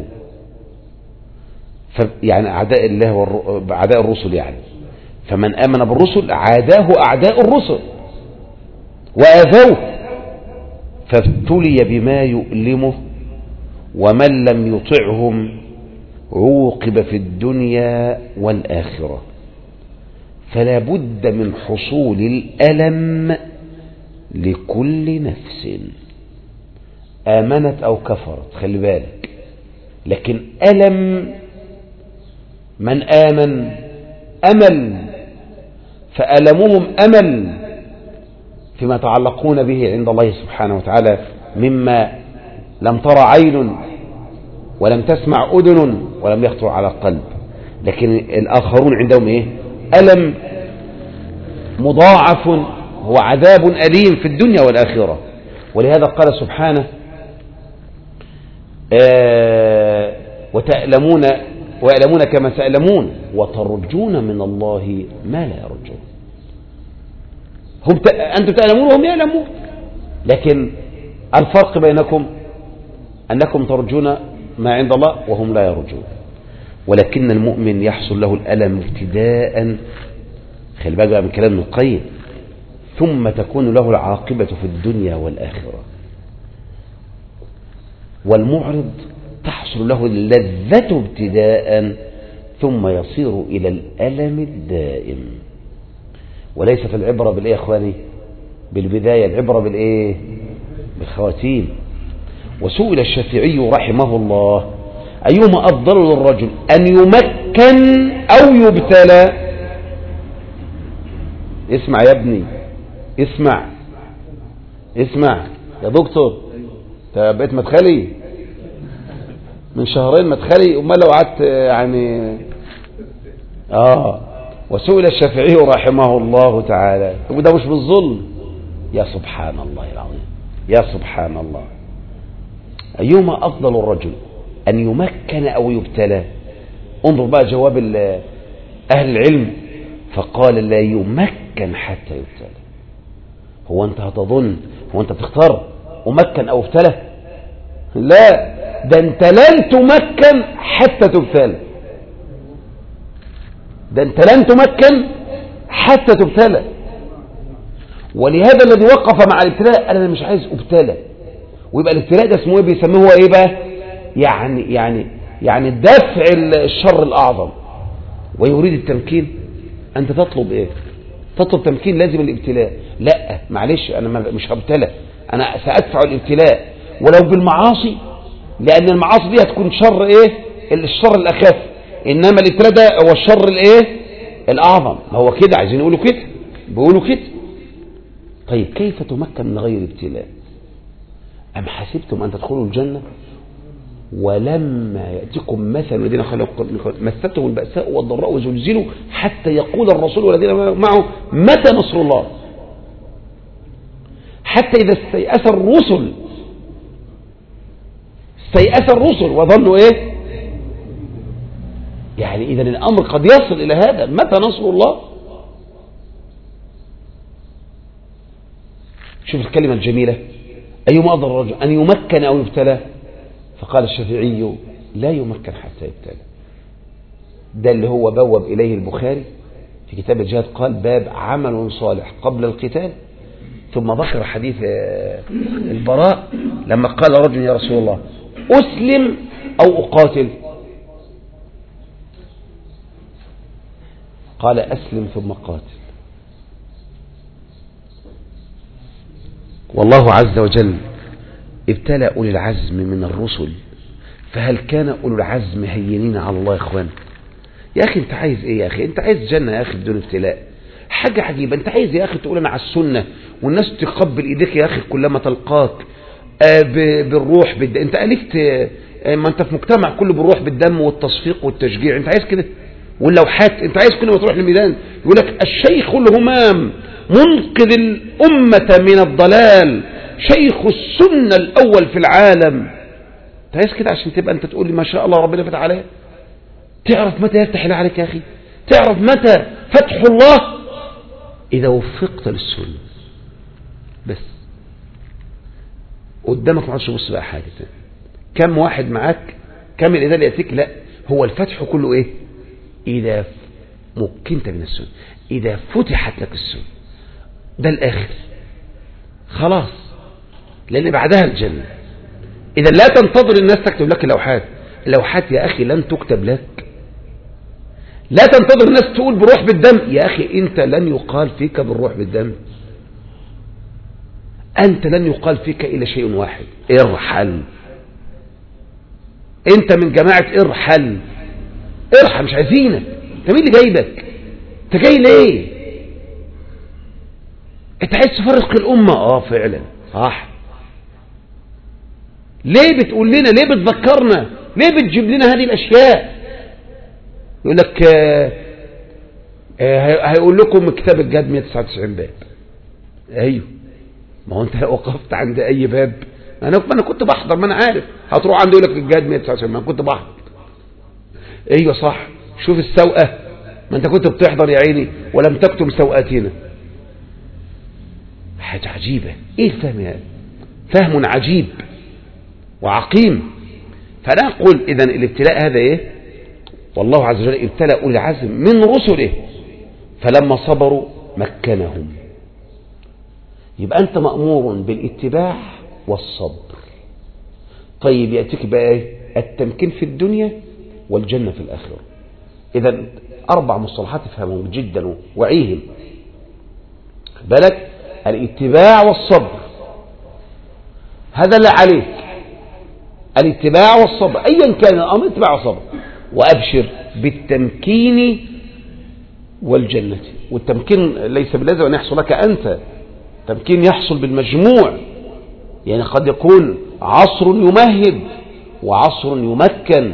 يعني أعداء الله وأعداء الرسل يعني. فمن آمن بالرسل عاداه أعداء الرسل وآذوه، فابتلي بما يؤلمه. ومن لم يطعهم عوقب في الدنيا والآخرة. فلا بد من حصول الألم لكل نفس آمنت أو كفرت، خلي بالك. لكن ألم من آمن أمل، فألمهم أمل فيما يتعلقون به عند الله سبحانه وتعالى مما لم ترى عين ولم تسمع أذن ولم يخطر على قلب. لكن الآخرون عندهم إيه؟ ألم مضاعف، هو عذاب أليم في الدنيا والآخرة. ولهذا قال سبحانه آه وتألمون ويألمون كما تألمون وترجون من الله ما لا يرجون. هم ت... أنتم تألمون وهم يألمون، لكن الفرق بينكم أنكم ترجون ما عند الله وهم لا يرجون. ولكن المؤمن يحصل له الألم ابتداء، خلي بالك من كلام ابن القيم، ثم تكون له العاقبة في الدنيا والآخرة. والمعرض تحصل له اللذة ابتداء ثم يصير إلى الألم الدائم. وليست العبرة بالإيه يا أخواني؟ بالبداية، العبرة بالإيه؟ بالخواتيم. وسئل الشافعي رحمه الله أيهما أفضل للرجل، أن يمكن أو يبتلى؟ اسمع يا ابني، اسمع اسمع يا دكتور، انت بقيت مدخلي من شهرين، مدخلي امال لو قعدت يعني. اه وسئل الشافعي رحمه الله تعالى، وده مش بالظلم، يا سبحان الله العظيم، يا سبحان الله. أيهما أفضل الرجل، أن يمكن أو يبتلى؟ انظر بقى جواب أهل العلم فقال لا يمكن حتى يبتلى. هو أنت هتظن هو أنت تختار أمكن أو ابتلى؟ لا، ده أنت لن تمكن حتى تبتلى، ده أنت لن تمكن حتى تبتلى. ولهذا الذي وقف مع الابتلاء أنا مش عايز أبتلى، ويبقى الابتلاء ده اسمه ايه؟ بيسموه هو ايه بقى؟ يعني يعني يعني دفع الشر الأعظم. ويريد التمكين. أنت تطلب ايه؟ تطلب تمكين لازم الابتلاء. لا معلش أنا مش هبتلى، أنا سأدفع الابتلاء ولو بالمعاصي، لأن المعاصي دي هتكون شر ايه؟ الشر الأخف، إنما الابتلاء ده هو الشر الايه؟ الأعظم. هو كده عايزين يقولوا كده، بيقولوا كده. طيب كيف تمكن من غير ابتلاء؟ أم حسبتم أن تدخلوا الجنة ولما يأتكم مثل الذين خلوا مستهم البأساء والضراء وزلزلوا حتى يقول الرسول والذين معه متى نصر الله، حتى إذا استيأس الرسل استيأس الرسل وظنوا إيه؟ يعني إذا الأمر قد يصل إلى هذا، متى نصر الله؟ شوف الكلمة الجميلة، أيما أفضل الرجل أن يمكن أو يبتلى؟ فقال الشافعي لا يمكن حتى يبتلى. ده اللي هو بوب إليه البخاري في كتاب الجهاد، قال باب عمل صالح قبل القتال، ثم ذكر حديث البراء لما قال رجل يا رسول الله أسلم أو أقاتل؟ قال أسلم ثم قاتل. والله عز وجل ابتلى أولي العزم من الرسل، فهل كان أولو العزم هينين على الله يا إخوان؟ يا أخي أنت عايز إيه يا أخي؟ أنت عايز جنة يا أخي بدون ابتلاء؟ حاجة عجيبة. أنت عايز يا أخي تقول أنا على السنة والناس تقبل إيديك يا أخي كلما تلقاك بالروح بالدم؟ أنت ألفت ما أنت في مجتمع كله بالروح بالدم والتصفيق والتشجيع، أنت عايز كده؟ واللوحات أنت عايز كل ما تروح للميدان يقول لك الشيخ الهمام منقذ الأمة من الضلال، شيخ السنة الأول في العالم. أنت عايز كده عشان تبقى أنت تقول لي ما شاء الله ربنا فتح عليه؟ تعرف متى يفتح الله عليك يا أخي؟ تعرف متى فتح الله؟ إذا وفقت للسنة بس. قدامك ما عادش بص بقى حاجة تاني. كم واحد معاك؟ كم الإذا اللي يأتيك؟ لا، هو الفتح كله إيه؟ إذا مكنت من السنة، إذا فتحت لك السنة، ده الآخر خلاص، لأن بعدها الجنة. إذا لا تنتظر الناس تكتب لك اللوحات، اللوحات يا أخي لن تكتب لك. لا تنتظر الناس تقول بروح بالدم، يا أخي أنت لن يقال فيك بالروح بالدم، أنت لن يقال فيك إلا شيء واحد، ارحل. أنت من جماعة ارحل، ارحل، مش عايزينك. أنت مين اللي جايبك؟ أنت جاي ليه؟ أنت عايز تفرق الأمة؟ آه فعلا صح. ليه بتقول لنا؟ ليه بتذكرنا؟ ليه بتجيب لنا هذه الأشياء؟ يقول لك آه آه هيقول لكم كتاب الجهاد مئة وتسعة وتسعين باب. أيوه، ما هو أنت لو وقفت عند أي باب، أنا أنا كنت بحضر، ما أنا عارف هتروح عنده يقول لك الجهاد مئة وتسعة وتسعين، ما أنا كنت بحضر. أيوه صح. شوف السوءة، ما أنت كنت بتحضر يا عيني ولم تكتم سوءاتنا. حاجة عجيبة. إيه الفهم هذا؟ فهم عجيب وعقيم. فلا أقول إذن الابتلاء هذا إيه؟ والله عز وجل ابتلى أولي العزم من رسله فلما صبروا مكنهم. يبقى أنت مأمور بالاتباع والصبر. طيب يأتيك بقى إيه؟ التمكين في الدنيا والجنة في الآخرة. إذن أربع مصطلحات افهمهم جدا وعيهم بالك. الاتباع والصبر، هذا اللي عليك، الاتباع والصبر أيا كان الأمر، اتباع والصبر. وأبشر بالتمكين والجنة. والتمكين ليس باللازم أن يحصل لك أنت، تمكين يحصل بالمجموع. يعني قد يكون عصر يمهد وعصر يمكن.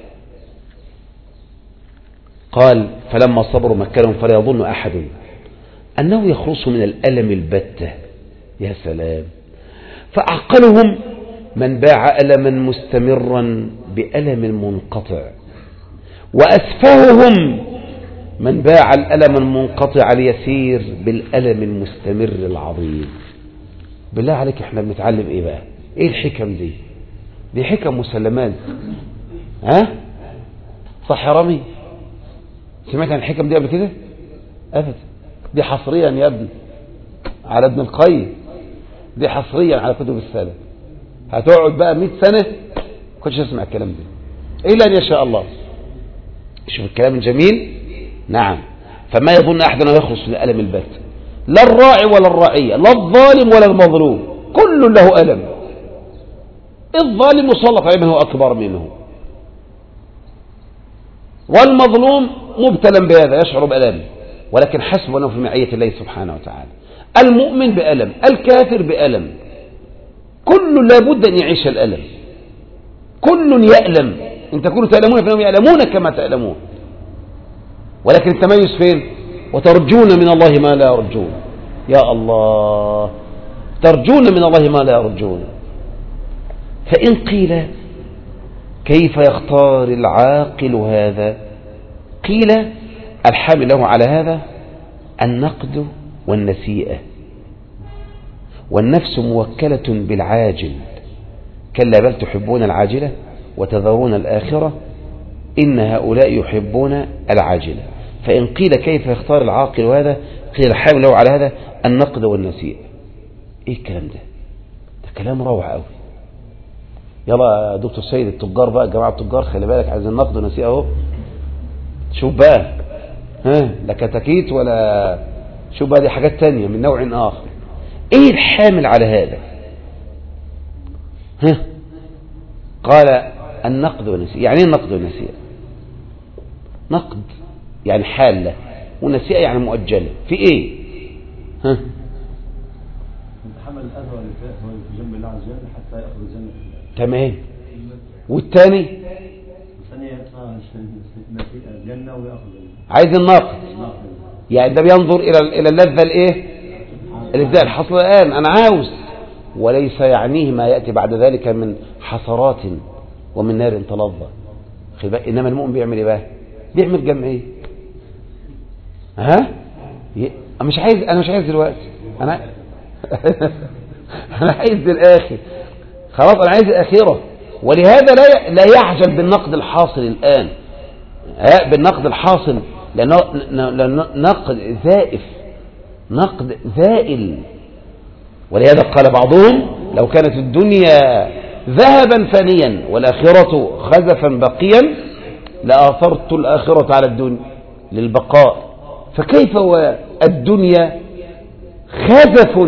قال فلما صبروا مكنهم فلا يظن أحد أنه يخلص من الألم البتة. يا سلام. فأعقلهم من باع ألما مستمرا بألم منقطع، وأسفههم من باع الألم المنقطع اليسير بالألم المستمر العظيم. بالله عليك احنا بنتعلم ايه بقى؟ ايه الحكم دي؟ دي حكم مسلمات. ها صح يا رامي؟ سمعت عن الحكم دي قبل كده؟ ابدا. دي حصريا يا ابني على ابن القيم، دي حصريا على كتب السلف. هتقعد بقى مئة سنة كنتش اسمع الكلام ده الا ان يشاء الله. شوف الكلام الجميل. نعم. فما يظن احد انه يخلص من الم البت، لا الراعي ولا الرعية، لا الظالم ولا المظلوم، كل له ألم. الظالم مسلط عليه من هو أكبر منه، والمظلوم مبتلى بهذا يشعر بألم، ولكن حسب أنه في معية الله سبحانه وتعالى. المؤمن بألم، الكافر بألم، كل لابد أن يعيش الألم، كل يألم. إن تكونوا تألمون فإنهم يألمون كما تألمون، ولكن التميز فين؟ وترجون من الله ما لا يرجون. يا الله، ترجون من الله ما لا يرجون. فإن قيل كيف يختار العاقل هذا؟ قيل الحامل له على هذا النقد والنسيئة، والنفس موكلة بالعاجل، كلا بل تحبون العاجلة وتذرون الآخرة إن هؤلاء يحبون العاجلة. فإن قيل كيف يختار العاقل هذا؟ قيل الحامل له على هذا النقد والنسيئة. ايه الكلام ده؟ ده كلام روعة قوي. يلا يا دكتور سيد، التجار بقى، جماعة التجار خلي بالك، عايزين نقد ونسيئة اهو. شوف بقى، ها لا كتاكيت ولا شوف بقى، دي حاجات تانية من نوع آخر. ايه الحامل على هذا؟ ها قال النقد والنسيئة. يعني ايه النقد والنسيئة؟ نقد يعني حالة، ونسيئة يعني مؤجلة. في ايه؟ ها حمل الأذى والإساءة هو في جنب الله عز وجل حتى يأخذ الجنة. تمام. والثاني الثاني يدفع الجنة ويأخذ عايز النقد، يعني ده بينظر إلى إلى اللذة الإيه؟ الإبداع الحصل الآن أنا عاوز، وليس يعنيه ما يأتي بعد ذلك من حسرات ومن نار تلظى. إنما المؤمن بيعمل إيه بقى؟ بيعمل جمعية. ها مش عايز، أنا مش عايز دلوقتي، أنا أنا عايز للآخر، خلاص أنا عايز الآخرة. ولهذا لا لا يعجل بالنقد الحاصل الآن، ها بالنقد الحاصل، لأنه نقد زائف، نقد زائل. ولهذا قال بعضهم لو كانت الدنيا ذهبا فانيا والآخرة خزفا بقيا لآثرت الآخرة على الدنيا للبقاء. فكيف والدنيا خزف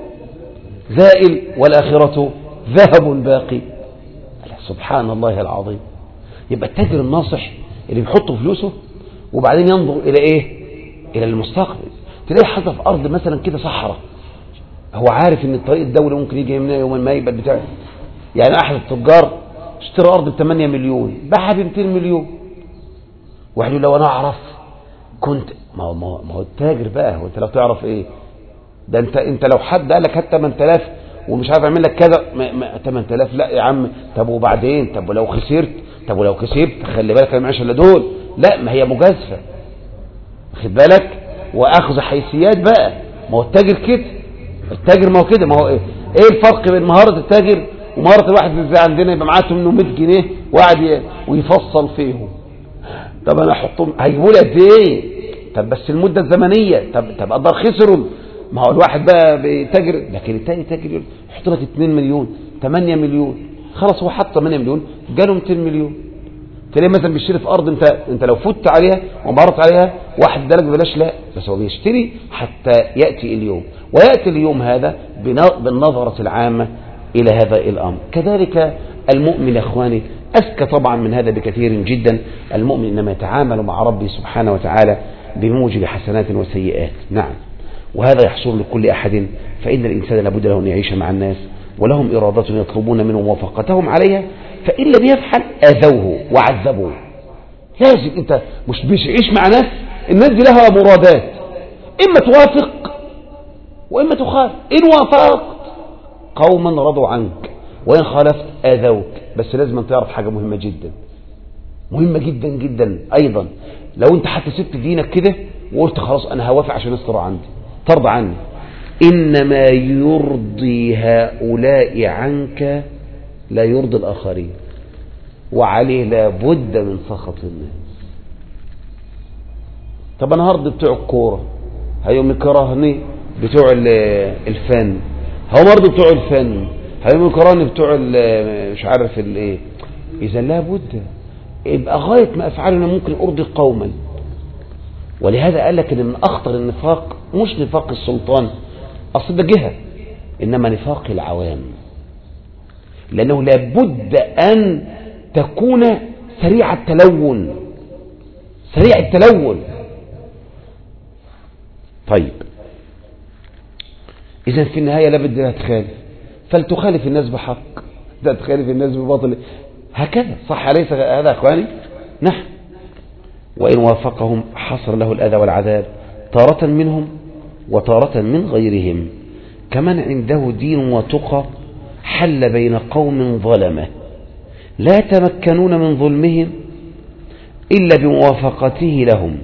زائل والآخرة ذهب باقي؟ سبحان الله العظيم. يبقى التاجر الناصح اللي بيحط فلوسه وبعدين ينظر إلى إيه؟ إلى المستقبل. تلاقي حاطط في أرض مثلا كده صحراء، هو عارف إن الطريق الدولي ممكن يجي منها يوم ما يبقى بتاعه. يعني أحد التجار اشترى أرض ب ثمانية مليون باعها ب مئتين مليون. واحد يقول لو أنا أعرف كنت، ما هو ما هو التاجر بقى، هو أنت لو تعرف إيه؟ ده أنت أنت لو حد قال لك هات ثمانية آلاف ومش عارف اعمل لك كذا، ثمانية آلاف لا يا عم، طب وبعدين، طب ولو خسرت، طب ولو كسبت، خلي بالك انا معيش الا دول. لا، ما هي مجازفه، خد بالك، واخذ حيثيات بقى. ما هو التاجر كده، التاجر ما هو كده. ما هو ايه ايه الفرق بين مهاره التاجر ومهاره الواحد زي عندنا يبقى معاه ثمانمائة جنيه وقاعد ويفصل فيهم؟ طب انا احطهم هيجيبوا لي قد ايه؟ طب بس المده الزمنيه، طب طب اقدر خسرهم. ما هو الواحد بقى بيتاجر، لكن التاني تاجر يحط لك اتنين مليون ثمانية مليون، خلاص هو حط ثمانية مليون جاله مئتين مليون. تلاقيه مثلا بيشتري في ارض، انت انت لو فت عليها ومرت عليها واحد درجه بلاش، لا، بس هو بيشتري حتى ياتي اليوم، وياتي اليوم هذا بالنظره العامه الى هذا الامر. كذلك المؤمن يا اخواني اذكى طبعا من هذا بكثير جدا. المؤمن انما يتعامل مع ربه سبحانه وتعالى بموجب حسنات وسيئات. نعم، وهذا يحصل لكل أحد، فإن الإنسان لابد له أن يعيش مع الناس ولهم إرادات يطلبون منه موافقتهم عليها، فإن لم يفعل آذوه وعذبوه. لازم أنت مش بيعيش مع ناس، الناس دي لها مرادات، إما توافق وإما تخالف. إن وافقت قوما رضوا عنك، وإن خالفت آذوك. بس لازم أن تعرف حاجة مهمة جدا، مهمة جدا جدا أيضا، لو انت حتى سبت دينك كده وقلت خلاص انا هوافق عشان الناس ترضى عندي ترضى عني، انما يرضي هؤلاء عنك لا يرضي الاخرين، وعليه لابد من سخط الناس. طب انا هرضي بتوع الكوره، هيوم يكرهني بتوع الفن، هو برضه بتوع الفن هيوم يكرهني بتوع مش عارف الايه. اذا لابد يبقى غايه ما افعله ممكن ارضي قوما. ولهذا قال لك ان من اخطر النفاق مش نفاق السلطان، اصل ده جهه، انما نفاق العوام، لانه لابد ان تكون سريع التلون، سريع التلون. طيب إذا في النهاية لابد أنها تخالف، فلتخالف الناس بحق، لا تخالف الناس بباطل، هكذا صح أليس هذا أخواني؟ نعم. وإن وافقهم حصل له الأذى والعذاب تارة منهم وتارة من غيرهم، كمن عنده دين وتقى حل بين قوم ظلمه لا يتمكنون من ظلمهم إلا بموافقته لهم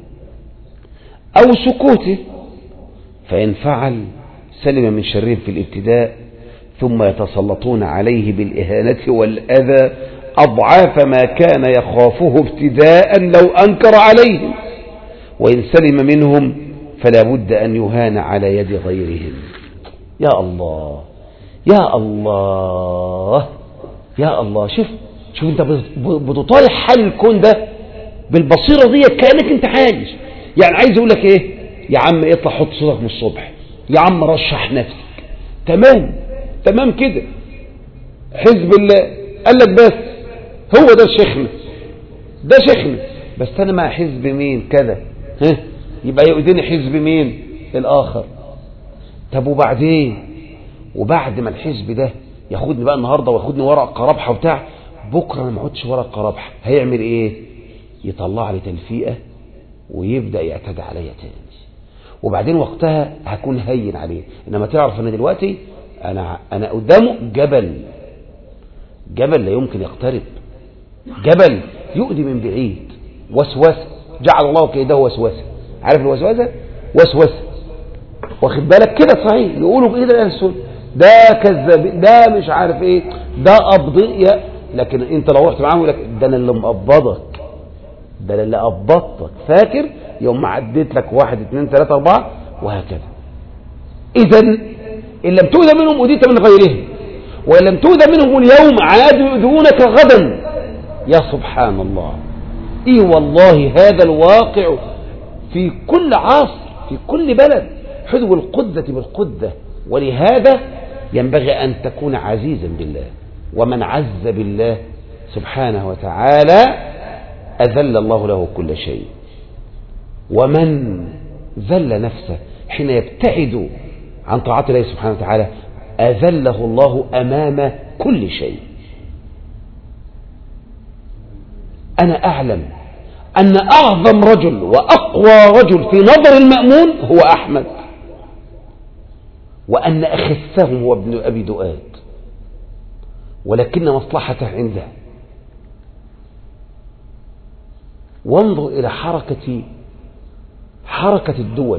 أو سكوته، فإن فعل سلم من شرهم في الابتداء، ثم يتسلطون عليه بالإهانة والأذى أضعاف ما كان يخافه ابتداء لو أنكر عليهم، وإن سلم منهم فلا بد أن يهان على يد غيرهم. يا الله يا الله يا الله، شوف شوف انت بتطالع حال الكون ده بالبصيرة دي كأنك انت عايش. يعني عايز اقول لك ايه يا عم، اطلع حط صوتك من الصبح، يا عم رشح نفسك، تمام تمام كده، حزب الله قال لك بس هو ده شيخنا ده شيخنا، بس انا مع حزب مين كذا، ها يبقى يؤذيني حزب مين الاخر. طب وبعدين، وبعد ما الحزب ده ياخدني بقى النهارده وياخدني ورق رابحه وبتاع، بكره انا ما اقعدش ورق رابحه، هيعمل ايه؟ يطلع لي تلفيقه ويبدا يعتدي عليا تاني، وبعدين وقتها هكون هين عليه. انما تعرف ان دلوقتي انا انا قدامه جبل، جبل لا يمكن يقترب، جبل يؤذي من بعيد، وسوسه جعل الله كيده وسوسه. عارف الوسوسه؟ وسوسه، واخد بالك كده صحيح، يقولوا بايه ده السنه ده كذاب، ده مش عارف ايه، ده قبضيه. لكن انت لو رحت معاهم يقول لك ده انا اللي مقبضك، ده انا اللي قبضتك، فاكر يوم ما عديت لك واحد اثنين ثلاثه اربعه وهكذا. اذا ان لم تؤذى منهم اذيت من غيرهم، وان لم تؤذى منهم اليوم عادوا يؤذونك غدا. يا سبحان الله، اي والله هذا الواقع في كل عصر في كل بلد، حذو القدة بالقدة. ولهذا ينبغي أن تكون عزيزا بالله، ومن عز بالله سبحانه وتعالى أذل الله له كل شيء، ومن ذل نفسه حين يبتعد عن طاعة الله سبحانه وتعالى أذله الله أمام كل شيء. أنا أعلم أن أعظم رجل وأقوى رجل في نظر المأمون هو أحمد، وأن أخسهم هو ابن أبي دؤاد، ولكن مصلحته عنده. وانظر إلى حركة حركة الدول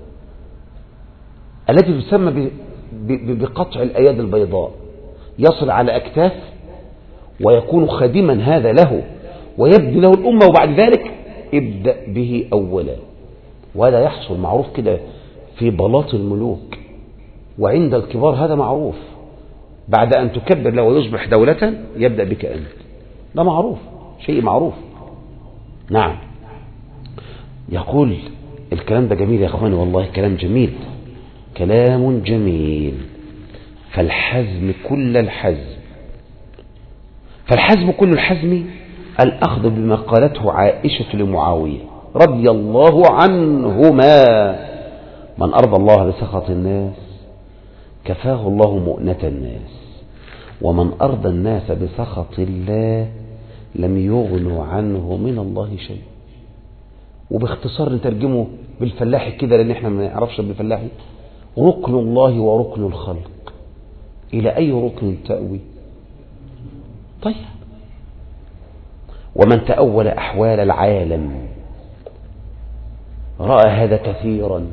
التي تسمى بقطع الأيادي البيضاء، يصل على أكتاف ويكون خادما هذا له ويبني له الأمة، وبعد ذلك ابدأ به أولا. وهذا يحصل معروف كده في بلاط الملوك وعند الكبار، هذا معروف. بعد أن تكبر له ويصبح دولة يبدأ بك أنت، ده معروف، شيء معروف. نعم. يقول الكلام ده جميل يا أخواني، والله كلام جميل، كلام جميل. فالحزم كل الحزم فالحزم كل الحزم الأخذ بما قالته عائشة لمعاوية رضي الله عنهما: من أرضى الله بسخط الناس كفاه الله مؤنة الناس، ومن أرضى الناس بسخط الله لم يغنوا عنه من الله شيء. وباختصار نترجمه بالفلاحي كده، لأن احنا ما نعرفش بالفلاحي: ركن الله وركن الخلق، إلى أي ركن تأوي؟ طيب، ومن تأول أحوال العالم رأى هذا كثيرا.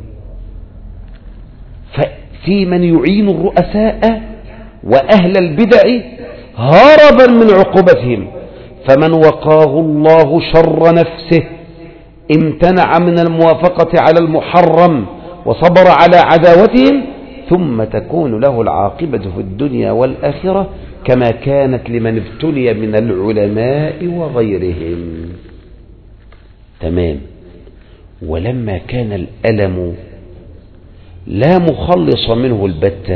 ففي من يعين الرؤساء وأهل البدع هربا من عقوبتهم، فمن وقاه الله شر نفسه امتنع من الموافقة على المحرم وصبر على عداوتهم، ثم تكون له العاقبة في الدنيا والآخرة كما كانت لمن ابتلي من العلماء وغيرهم. تمام. ولما كان الألم لا مخلص منه البتة،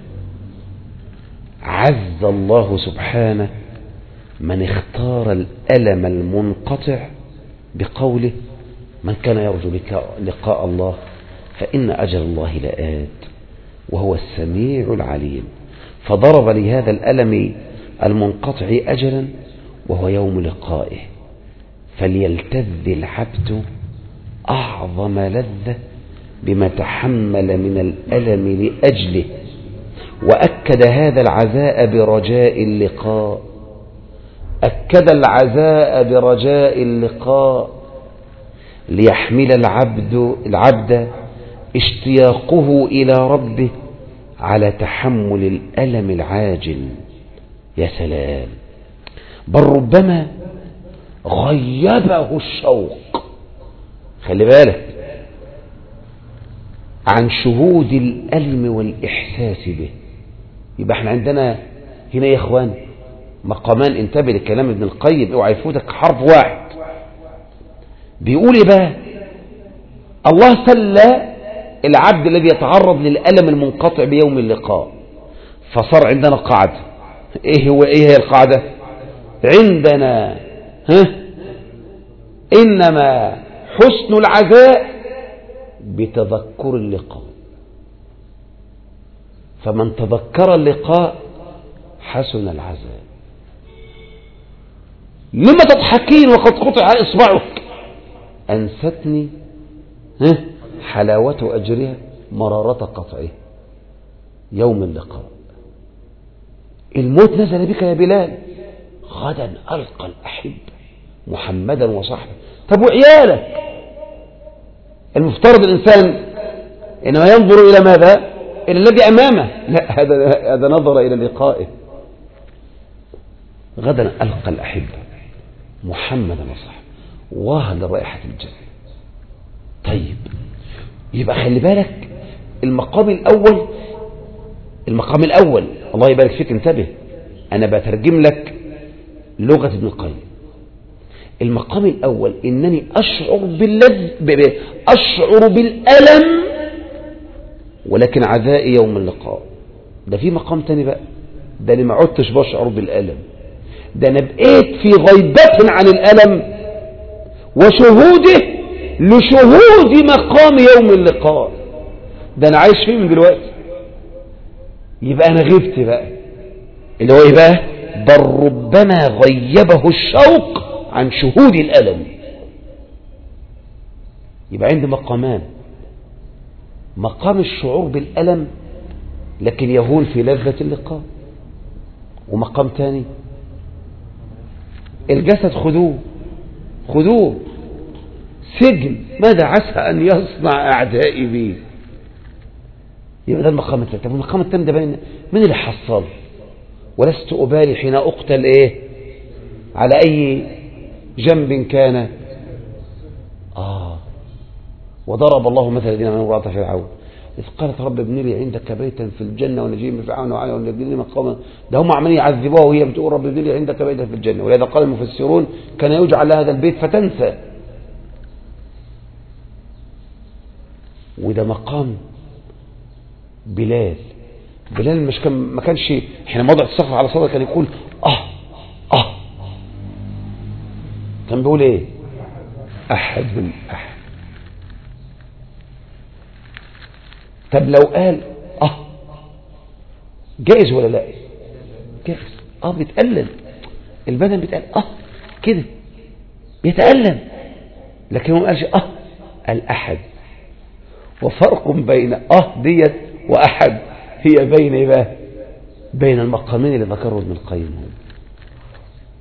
عز الله سبحانه من اختار الألم المنقطع بقوله: من كان يرجو لقاء الله فإن أجل الله لآت وهو السميع العليم. فضرب لهذا الألم المنقطع أجلا وهو يوم لقائه، فليلتذ العبد أعظم لذة بما تحمل من الألم لأجله. وأكد هذا العزاء برجاء اللقاء، أكد العزاء برجاء اللقاء ليحمل العبد العبد اشتياقه إلى ربه على تحمل الألم العاجل. يا سلام. بل ربما غيبه الشوق، خلي بالك، عن شهود الألم والإحساس به. يبقى احنا عندنا هنا يا اخوان مقامان. انتبه لكلام ابن القيم، اوعى يفوتك حرف واحد. بيقول ايه بقى؟ الله سلى العبد الذي يتعرض للألم المنقطع بيوم اللقاء، فصار عندنا قاعدة. ايه هو ايه هي القاعدة عندنا؟ ها انما حسن العزاء بتذكر اللقاء، فمن تذكر اللقاء حسن العزاء. لما تضحكين وقد قطع إصبعك؟ أنستني ها حلاوة أجرها مرارة قطعه يوم اللقاء. الموت نزل بك يا بلال، غدا ألقى الأحب محمدا وصحبه. طب وعيالك؟ المفترض الإنسان إنما ينظر إلى ماذا؟ إلى الذي أمامه. لا، هذا هذا نظر إلى لقائه. غدا ألقى الأحب محمدا وصحبه واهل رائحة الجنة. طيب، يبقى خلي بالك المقام الأول، المقام الأول الله يبارك فيك، انتبه، أنا بترجم لك لغة ابن القيم. المقام الأول إنني أشعر باللذ أشعر بالألم ولكن عزائي يوم اللقاء. ده في مقام تاني بقى، ده أنا ما عدتش بشعر بالألم، ده أنا بقيت في غيبة عن الألم وشهوده لشهود مقام يوم اللقاء. ده أنا عايش فيه من دلوقتي. يبقى أنا غبت بقى، اللي هو إيه بقى؟ بل ربما غيبه الشوق عن شهود الألم. يبقى عندي مقامان: مقام الشعور بالألم لكن يهون في لذة اللقاء، ومقام تاني الجسد خذوه خذوه سجن، ماذا عسى أن يصنع أعدائي بي. يبقى ده المقام الثالث. طب المقام الثاني ده بين من اللي حصل؟ ولست أبالي حين أقتل إيه على أي جنب كان. آه وضرب الله مثل الذين من وراء فرعون إذ قالت رب ابن لي عندك بيتا في الجنة ونجيني من فرعون وعلى ونجيني من قوم. ده هم عمالين يعذبوها وهي بتقول رب ابن لي عندك بيتا في الجنة. ولهذا قال المفسرون كان يجعل لها هذا البيت فتنسى. وده مقام بلال. بلال مش كان ما كانش حين موضع الصخر على صدره كان يقول اه اه كان بيقول ايه؟ احد من احد. طب لو قال اه جائز ولا لا؟ جائز. اه بيتألم البدن، بيتألم اه كده بيتألم، لكن هو ما قالش اه الأحد. وفرق بين اه ديت واحد هي بين ايه بقى؟ بين المقامين اللي ذكره ابن القيم،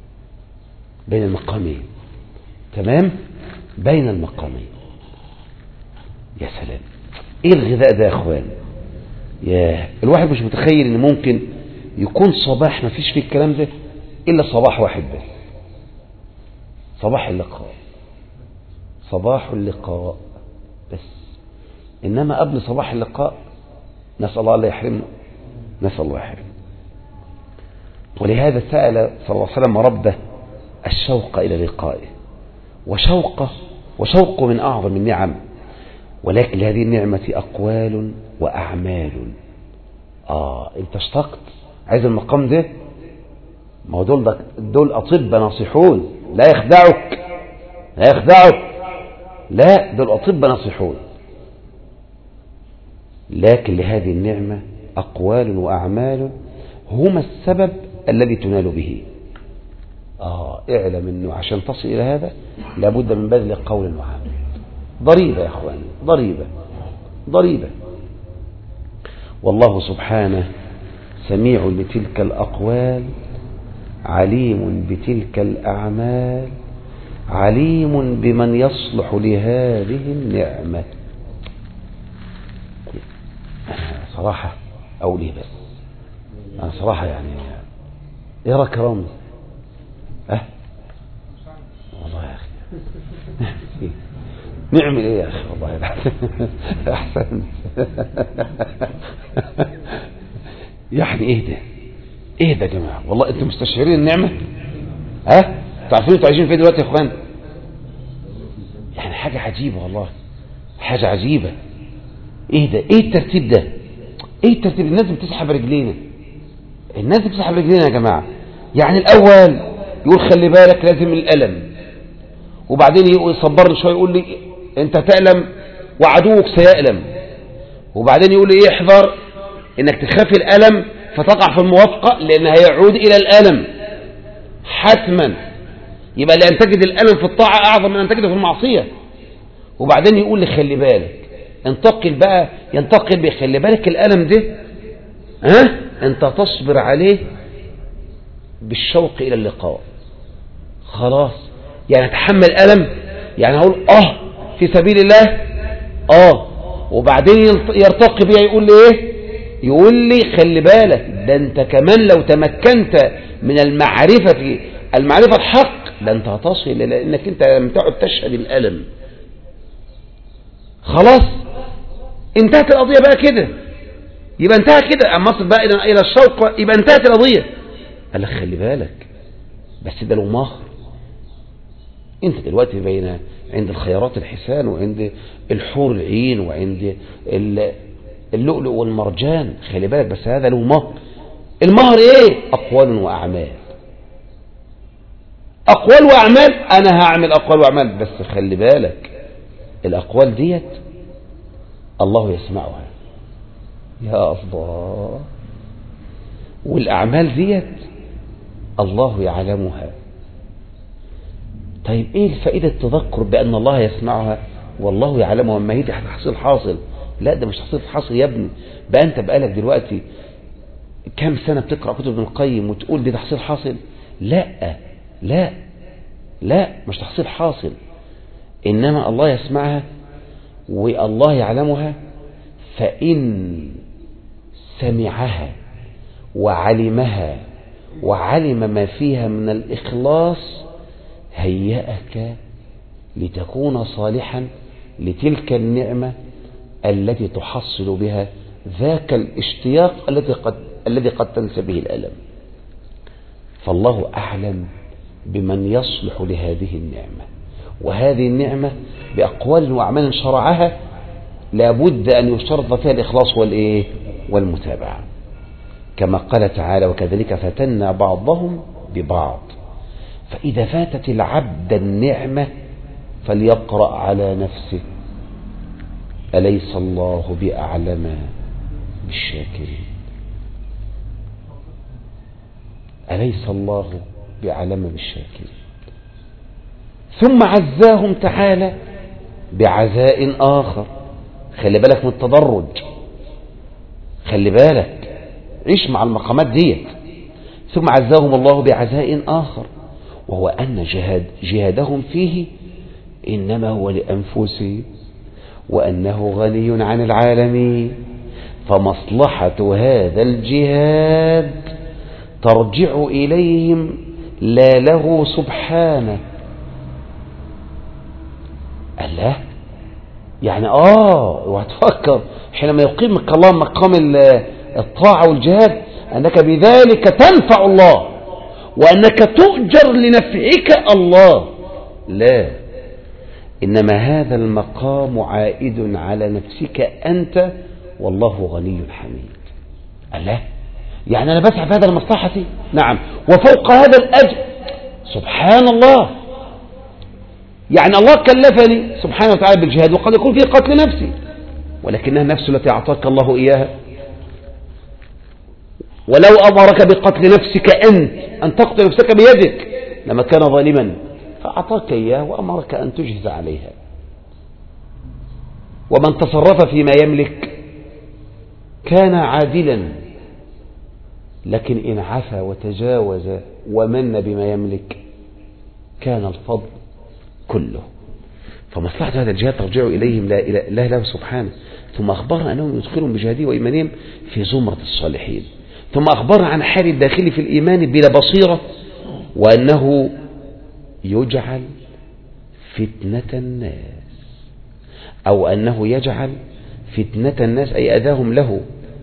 بين المقامين. تمام، بين المقامين. يا سلام، ايه الغذاء ده يا اخوان؟ ياه، الواحد مش متخيل ان ممكن يكون صباح ما فيش فيه الكلام ده الا صباح واحد بس، صباح اللقاء، صباح اللقاء بس. انما قبل صباح اللقاء نسأل الله لا يحرمنا، نسأل الله يحرمنا. ولهذا سأل صلى الله عليه وسلم ربه الشوق إلى لقائه، وشوقه وشوقه من أعظم النعم، ولكن لهذه النعمة أقوال وأعمال. آه أنت اشتقت، عايز المقام ده، ما هو دول دول أطباء ناصحون، لا يخدعك لا يخدعك لا دول أطباء ناصحون، لكن لهذه النعمة أقوال وأعمال هما السبب الذي تنال به. آه اعلم أنه عشان تصل إلى هذا لابد من بذل قول وعمل. ضريبة يا أخواني، ضريبة ضريبة. والله سبحانه سميع لتلك الأقوال، عليم بتلك الأعمال، عليم بمن يصلح لهذه النعمة. صراحة أولي بس أنا صراحة يعني إيه رأيك يا رامي؟ أه والله يا أخي نعمل إيه يا أخي؟ والله أحسن يعني إيه ده؟ إيه ده يا جماعة؟ والله أنتم مستشعرين النعمة؟ ها؟ أه؟ تعرفين أنتوا عايشين فين دلوقتي يا إخوان؟ يعني حاجة عجيبة والله، حاجة عجيبة. إيه ده؟ إيه الترتيب ده؟ إيه الترتيب؟ الناس بتسحب رجلينا، الناس بتسحب رجلينا يا جماعة. يعني الأول يقول خلي بالك لازم الألم، وبعدين يصبرني شوية يقول لي أنت تألم وعدوك سيألم، وبعدين يقول لي احذر إنك تخاف الألم فتقع في الموافقة لأن هيعود إلى الألم حتما، يبقى لأن تجد الألم في الطاعة أعظم من أن تجده في المعصية. وبعدين يقول لي خلي بالك، انتقل بقى ينتقل بخلي بالك الألم ده ها أنت تصبر عليه بالشوق إلى اللقاء. خلاص يعني تحمل ألم، يعني أقول آه في سبيل الله آه، وبعدين يرتقي بيها يقول لي إيه؟ يقول لي خلي بالك ده أنت كمان لو تمكنت من المعرفة المعرفة الحق ده أنت هتصل لأنك أنت لم تعد تشهد الألم. خلاص انتهت القضية بقى كده، يبقى انتهى كده. اما اصل بقى الى الشوق يبقى انتهت القضية. قال لك خلي بالك بس ده له مهر. انت دلوقتي بين عند الخيارات الحسان وعند الحور العين وعند اللؤلؤ والمرجان، خلي بالك بس هذا له مهر. المهر ايه؟ اقوال واعمال. اقوال واعمال، انا هعمل اقوال واعمال بس خلي بالك الاقوال ديت الله يسمعها يا الله، والأعمال ديت الله يعلمها. طيب ايه الفائدة التذكر بأن الله يسمعها والله يعلمها؟ ما هي دي تحصيل حاصل؟ لا ده مش تحصيل حاصل يا ابني. بقى انت بقالك دلوقتي كام سنة بتقرأ كتب ابن القيم وتقول دي تحصيل حاصل؟ لا لا لا مش تحصيل حاصل، إنما الله يسمعها والله يعلمها. فإن سمعها وعلمها وعلم ما فيها من الإخلاص هيأك لتكون صالحا لتلك النعمة التي تحصل بها ذاك الاشتياق الذي قد الذي قد تنسى به الألم. فالله أعلم بمن يصلح لهذه النعمة، وهذه النعمة بأقوال وأعمال شرعها لابد أن يشترط فيها الإخلاص والإيه والمتابعة، كما قال تعالى وكذلك فتنا بعضهم ببعض. فإذا فاتت العبد النعمة فليقرأ على نفسه أليس الله بأعلم بالشاكرين؟ أليس الله بأعلم بالشاكرين؟ ثم عزاهم تعالى بعزاء آخر. خلي بالك من التدرج، خلي بالك عيش مع المقامات ديت. ثم عزاهم الله بعزاء آخر وهو أن جهاد جهادهم فيه إنما هو لأنفسهم وأنه غني عن العالمين، فمصلحة هذا الجهاد ترجع إليهم لا له سبحانه. الله، يعني آه وهتفكر حينما يقيمك الله مقام الطاعة والجهاد أنك بذلك تنفع الله وأنك تؤجر لنفعك الله، لا، إنما هذا المقام عائد على نفسك أنت والله غني حميد. الله، يعني أنا بسعى في هذا لمصلحتي، نعم، وفوق هذا الأجر سبحان الله، يعني الله كلفني سبحانه وتعالى بالجهاد وقد يكون فيه قتل نفسي، ولكنها النفس التي أعطاك الله إياها. ولو أمرك بقتل نفسك أنت أن تقتل نفسك بيدك لما كان ظالما، فأعطاك إياه وأمرك أن تجهز عليها. ومن تصرف فيما يملك كان عادلا، لكن إن عفا وتجاوز ومن بما يملك كان الفضل كله. فمصلحة هذا الجهاد ترجع إليهم لا إله إلا هو سبحانه. ثم أخبرنا أنهم يدخلون بجهاده وإيمانهم في زمرة الصالحين. ثم أخبرنا عن حال الداخل في الإيمان بلا بصيرة، وأنه يجعل فتنة الناس، أو أنه يجعل فتنة الناس أي أذاهم له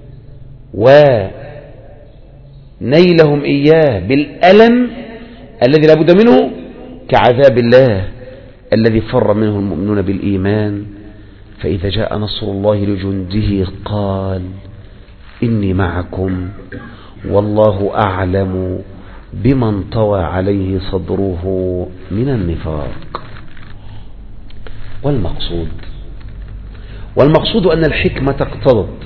ونيلهم إياه بالألم الذي لا بد منه كعذاب الله الذي فر منه المؤمنون بالإيمان. فإذا جاء نصر الله لجنده قال إني معكم والله أعلم بمن طوى عليه صدره من النفاق. والمقصود والمقصود أن الحكمة اقتضت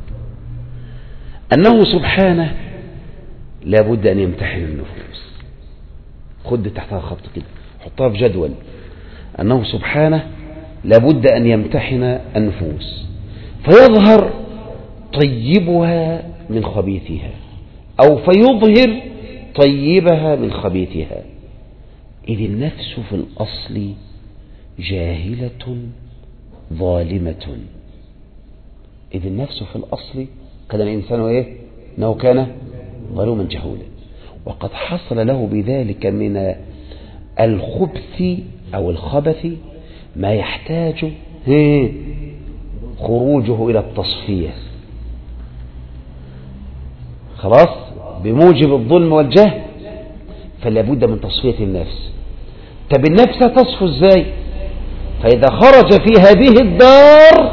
أنه سبحانه لا بد أن يمتحن النفوس. خد تحتها خط كده، حطها في جدول، أنه سبحانه لا بد أن يمتحن النفوس فيظهر طيبها من خبيثها، أو فيظهر طيبها من خبيثها. إذ النفس في الأصل جاهلة ظالمة. إذ النفس في الأصل كان الإنسان إيه؟ أنه كان ظلوما جهولا، وقد حصل له بذلك من الخبث أو الخبث ما يحتاج خروجه إلى التصفية. خلاص، بموجب الظلم والجهل فلا بد من تصفية النفس. طب النفس تصفو ازاي؟ فإذا خرج في هذه الدار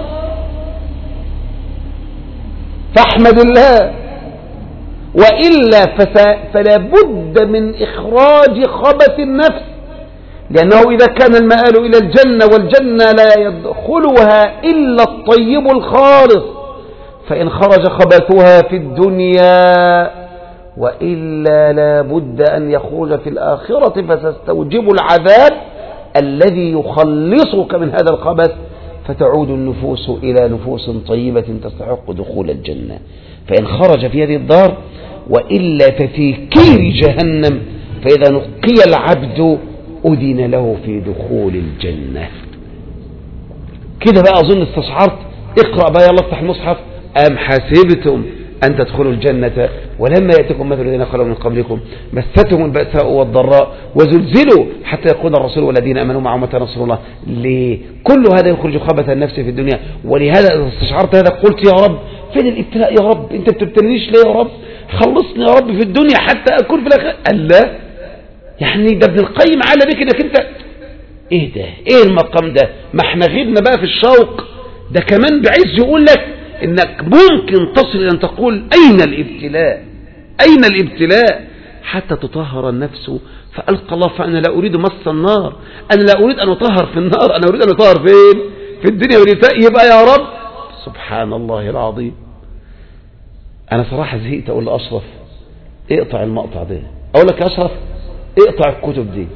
فاحمد الله، وإلا فلا بد من إخراج خبث النفس، لأنه إذا كان المآل إلى الجنة والجنة لا يدخلها إلا الطيب الخالص، فإن خرج خبثها في الدنيا وإلا لا بد أن يخرج في الآخرة، فستستوجب العذاب الذي يخلصك من هذا الخبث، فتعود النفوس إلى نفوس طيبة تستحق دخول الجنة. فإن خرج في هذه الدار وإلا ففي كير جهنم، فإذا نقي العبد أذن له في دخول الجنة. كده بقى أظن استشعرت. اقرأ بقى، يلا افتح المصحف. أم حسبتم أن تدخلوا الجنة ولما يأتكم مثل الذين خلوا من قبلكم مستهم البأساء والضراء وزلزلوا حتى يقول الرسول والذين آمنوا معه متى نصر الله. ليه؟ كل هذا يخرج خبث النفس في الدنيا. ولهذا إذا استشعرت هذا قلت يا رب فين الابتلاء يا رب؟ أنت بتبتليش ليه يا رب؟ خلصني يا رب في الدنيا حتى أكون في الآخرة. قال لا، يعني ده ابن القيم على بك انك انت ايه ده؟ ايه المقام ده؟ ما احنا غيرنا بقى في الشوق ده كمان، بعز يقول لك انك ممكن تصل الى ان تقول اين الابتلاء؟ اين الابتلاء؟ حتى تطهر النفس. فألقى الله فأنا لا أريد مس النار، أنا لا أريد أن أطهر في النار، أنا أريد أن أطهر فين؟ في الدنيا والنساء. يبقى يا رب سبحان الله العظيم. أنا صراحة زهقت أقول لأشرف اقطع المقطع ده. أقول لك يا أشرف اقطع الكتب دي،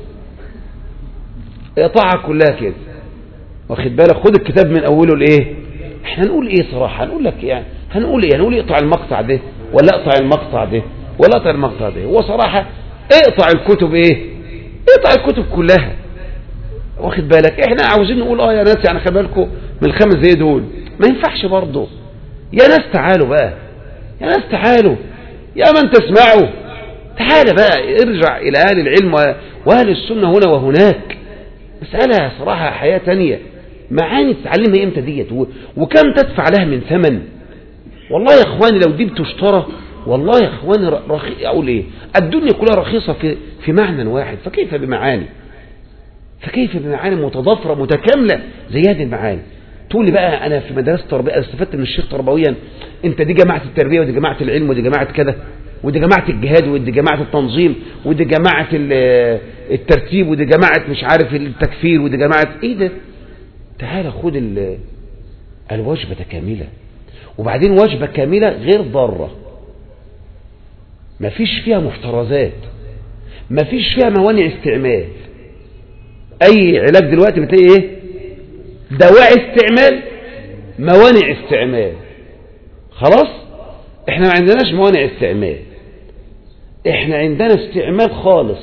اقطعها كلها كده، واخد بالك؟ خد الكتاب من أوله لإيه؟ احنا هنقول ايه صراحة؟ هنقول لك يعني هنقول ايه؟ هنقول اقطع المقطع ده ولا اقطع المقطع ده ولا اقطع المقطع ده. هو صراحة اقطع الكتب ايه؟ اقطع الكتب كلها، واخد بالك؟ احنا عاوزين نقول اه يا ناس يعني خلي بالكم من الخمس دقايق دول؟ ما ينفعش برضه. يا ناس تعالوا بقى، يا ناس تعالوا، يا من تسمعوا، تعال بقى ارجع إلى أهل العلم وأهل السنة هنا وهناك. مسألة صراحة حياة تانية، معاني تتعلمها امتى ديت، وكم تدفع لها من ثمن. والله يا اخواني لو دي بتشترى، والله يا اخواني رخي اقول ايه، الدنيا كلها رخيصة في في معنى واحد، فكيف بمعاني، فكيف بمعاني متضافرة متكاملة زي هذه المعاني. تقول لي بقى انا في مدرسة تربية استفدت من الشيخ تربويا، انت دي جماعة التربية ودي جماعة العلم ودي جماعة كذا ودي جماعة الجهاد ودي جماعة التنظيم ودي جماعة الترتيب ودي جماعة مش عارف التكفير ودي جماعة ايه ده. تعال خد الوجبة كاملة، وبعدين وجبة كاملة غير ضارة، ما فيش فيها محترزات، ما فيش فيها موانع استعمال. اي علاج دلوقتي بتلاقي ايه؟ دواعي استعمال، موانع استعمال. خلاص احنا ما عندناش موانع استعمال، احنا عندنا استعمال خالص.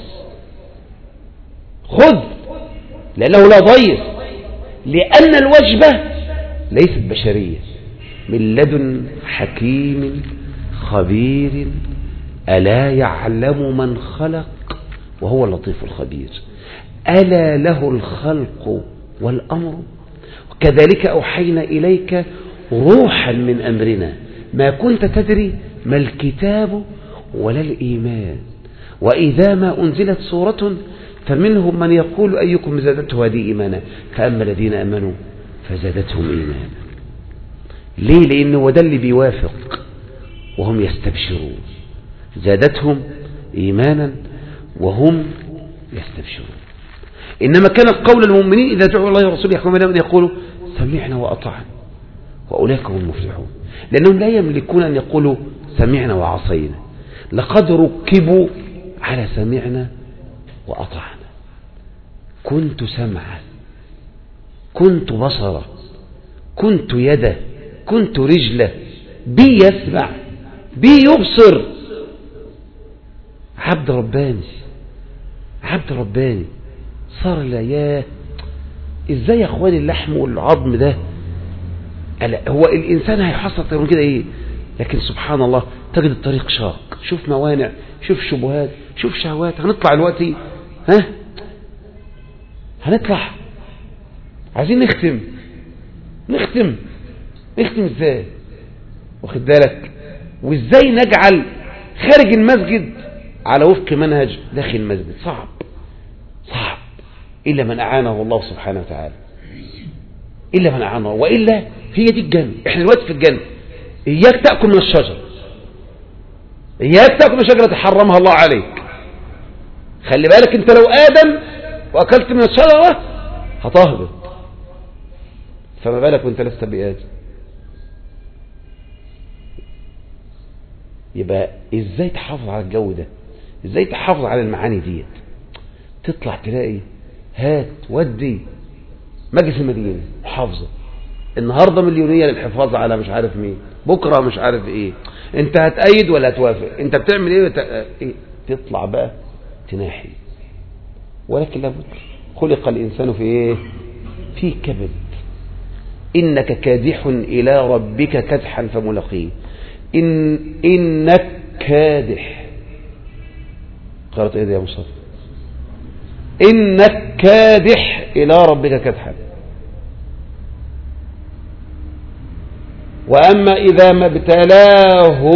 خذ لانه لا ضير، لان الوجبة ليست بشرية، من لدن حكيم خبير ألا يعلم من خلق وهو اللطيف الخبير. ألا له الخلق والأمر، وكذلك أوحينا إليك روحا من أمرنا ما كنت تدري ما الكتاب ولا الإيمان، وإذا ما أنزلت سورة فمنهم من يقول أيكم زادته هذه إيمانا، فأما الذين آمنوا فزادتهم إيمانا. ليه؟ لأنه وده اللي بيوافق وهم يستبشرون، زادتهم إيمانا وهم يستبشرون. إنما كان قول المؤمنين إذا دعوا الله ورسوله يحكمون بينهم أن يقولوا سمعنا وأطعنا وأولئك هم المفلحون، لأنهم لا يملكون أن يقولوا سمعنا وعصينا، لقد ركبوا على سمعنا وأطعنا. كنت سمعا، كنت بصرا، كنت يدا، كنت رجلا، بي يسمع بي يبصر. عبد رباني، عبد رباني صار لا. ازاي يا اخواني اللحم والعظم ده؟ هو الانسان هيحصل من كده ايه؟ لكن سبحان الله تجد الطريق شاق، شوف موانع، شوف شبهات، شوف شهوات. هنطلع دلوقتي، ها هنطلع عايزين نختم نختم نختم ازاي؟ واخد بالك؟ وازاي نجعل خارج المسجد على وفق منهج داخل المسجد؟ صعب صعب، إلا من أعانه الله سبحانه وتعالى، إلا من أعانه. وإلا هي دي الجنة. إحنا دلوقتي في الجنة، إياك تأكل من الشجر، إياك تأكل من شجرة حرمها الله عليك. خلي بالك أنت لو آدم وأكلت من الشجرة هتهبط، فما بالك وأنت لست بآدم. يبقى إزاي تحافظ على الجو ده؟ إزاي تحافظ على المعاني ديت؟ تطلع تلاقي هات ودي مجلس المدينة محافظة النهاردة مليونية للحفاظ على مش عارف مين، بكرة مش عارف ايه، انت هتأيد ولا هتوافق، انت بتعمل ايه, وت... إيه؟ تطلع بقى تناحي. ولكن لابد، خلق الإنسان في ايه؟ في كبد. إنك كادح إلى ربك كدحا فملاقيه. إن إنك كادح. قرأت ايه ده يا مصطفى؟ إنك كادح إلى ربك كدحا. وأما إذا ما ابتلاه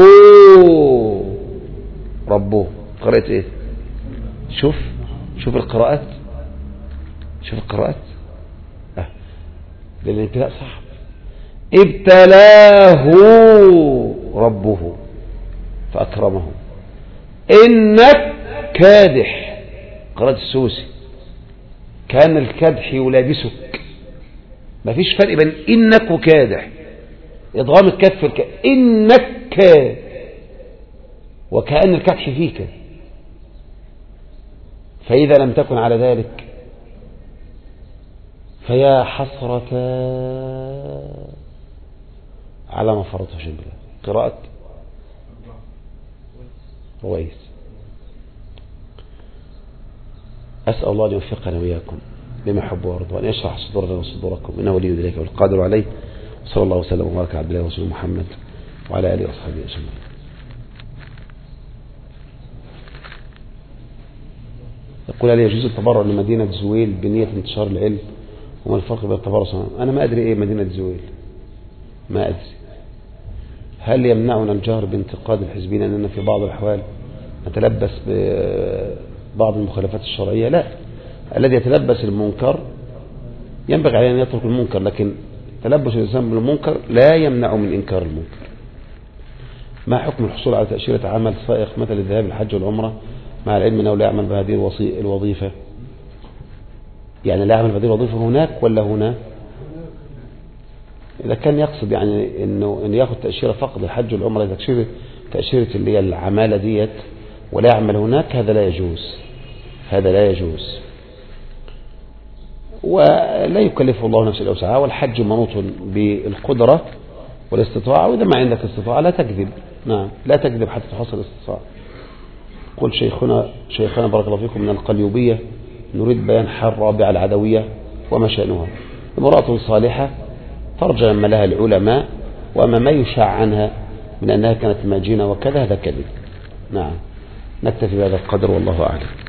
ربه. قرأت إيه؟ شوف شوف القراءات، شوف القراءات. أه. لأن الابتلاء صعب. ابتلاه ربه فأكرمه. إنك كادح. قرأت السوسي. كان الكدح يلابسك، ما فيش فرق بين إنك وكادح، إضغام الكف في الك... إنك وكأن الكدح فيك. فإذا لم تكن على ذلك فيا حسرة على ما فرطه في الله. قراءة رويس. أسأل الله أن يوفقنا وإياكم بما يحب ويرضى، وأن يشرح صدورنا وصدوركم، إنه ولي ذلك والقادر عليه. صلى الله وسلم وبارك على عبد الله ورسوله محمد وعلى آله وأصحابه أجمعين. يقول هل يجوز التبرع لمدينة زويل بنية انتشار العلم؟ وما الفرق بين التبرع؟ أنا ما أدري إيه مدينة زويل، ما أدري. هل يمنعنا الجهر بانتقاد الحزبين أننا في بعض الأحوال نتلبس ببعض المخالفات الشرعية؟ لا، الذي يتلبس المنكر ينبغي عليه أن يترك المنكر، لكن تلبس الإنسان بالمنكر لا يمنع من إنكار المنكر. ما حكم الحصول على تأشيرة عمل سائق مثل الذهاب للحج والعمرة مع العلم أنه لا يعمل بهذه الوظيفة؟ يعني لا يعمل بهذه الوظيفة هناك ولا هنا؟ إذا كان يقصد يعني إنه إنه يأخذ تأشيرة فقط للحج والعمرة، تأشيرة تأشيرة اللي هي العمالة ديت ولا يعمل هناك، هذا لا يجوز، هذا لا يجوز. ولا يكلف الله نفسا إلا وسعها، والحج منوط بالقدرة والاستطاعة، وإذا ما عندك استطاعة لا تكذب. نعم، لا تكذب حتى تحصل الاستطاعة. قل شيخنا شيخنا بارك الله فيكم من القليوبية نريد بيان حال الرابعة العدوية وما شأنها. امرأة صالحة ترجى ما لها العلماء، وأما ما يشاع عنها من أنها كانت ماجنة وكذا هذا كذب. نعم، نكتفي بهذا القدر والله أعلم.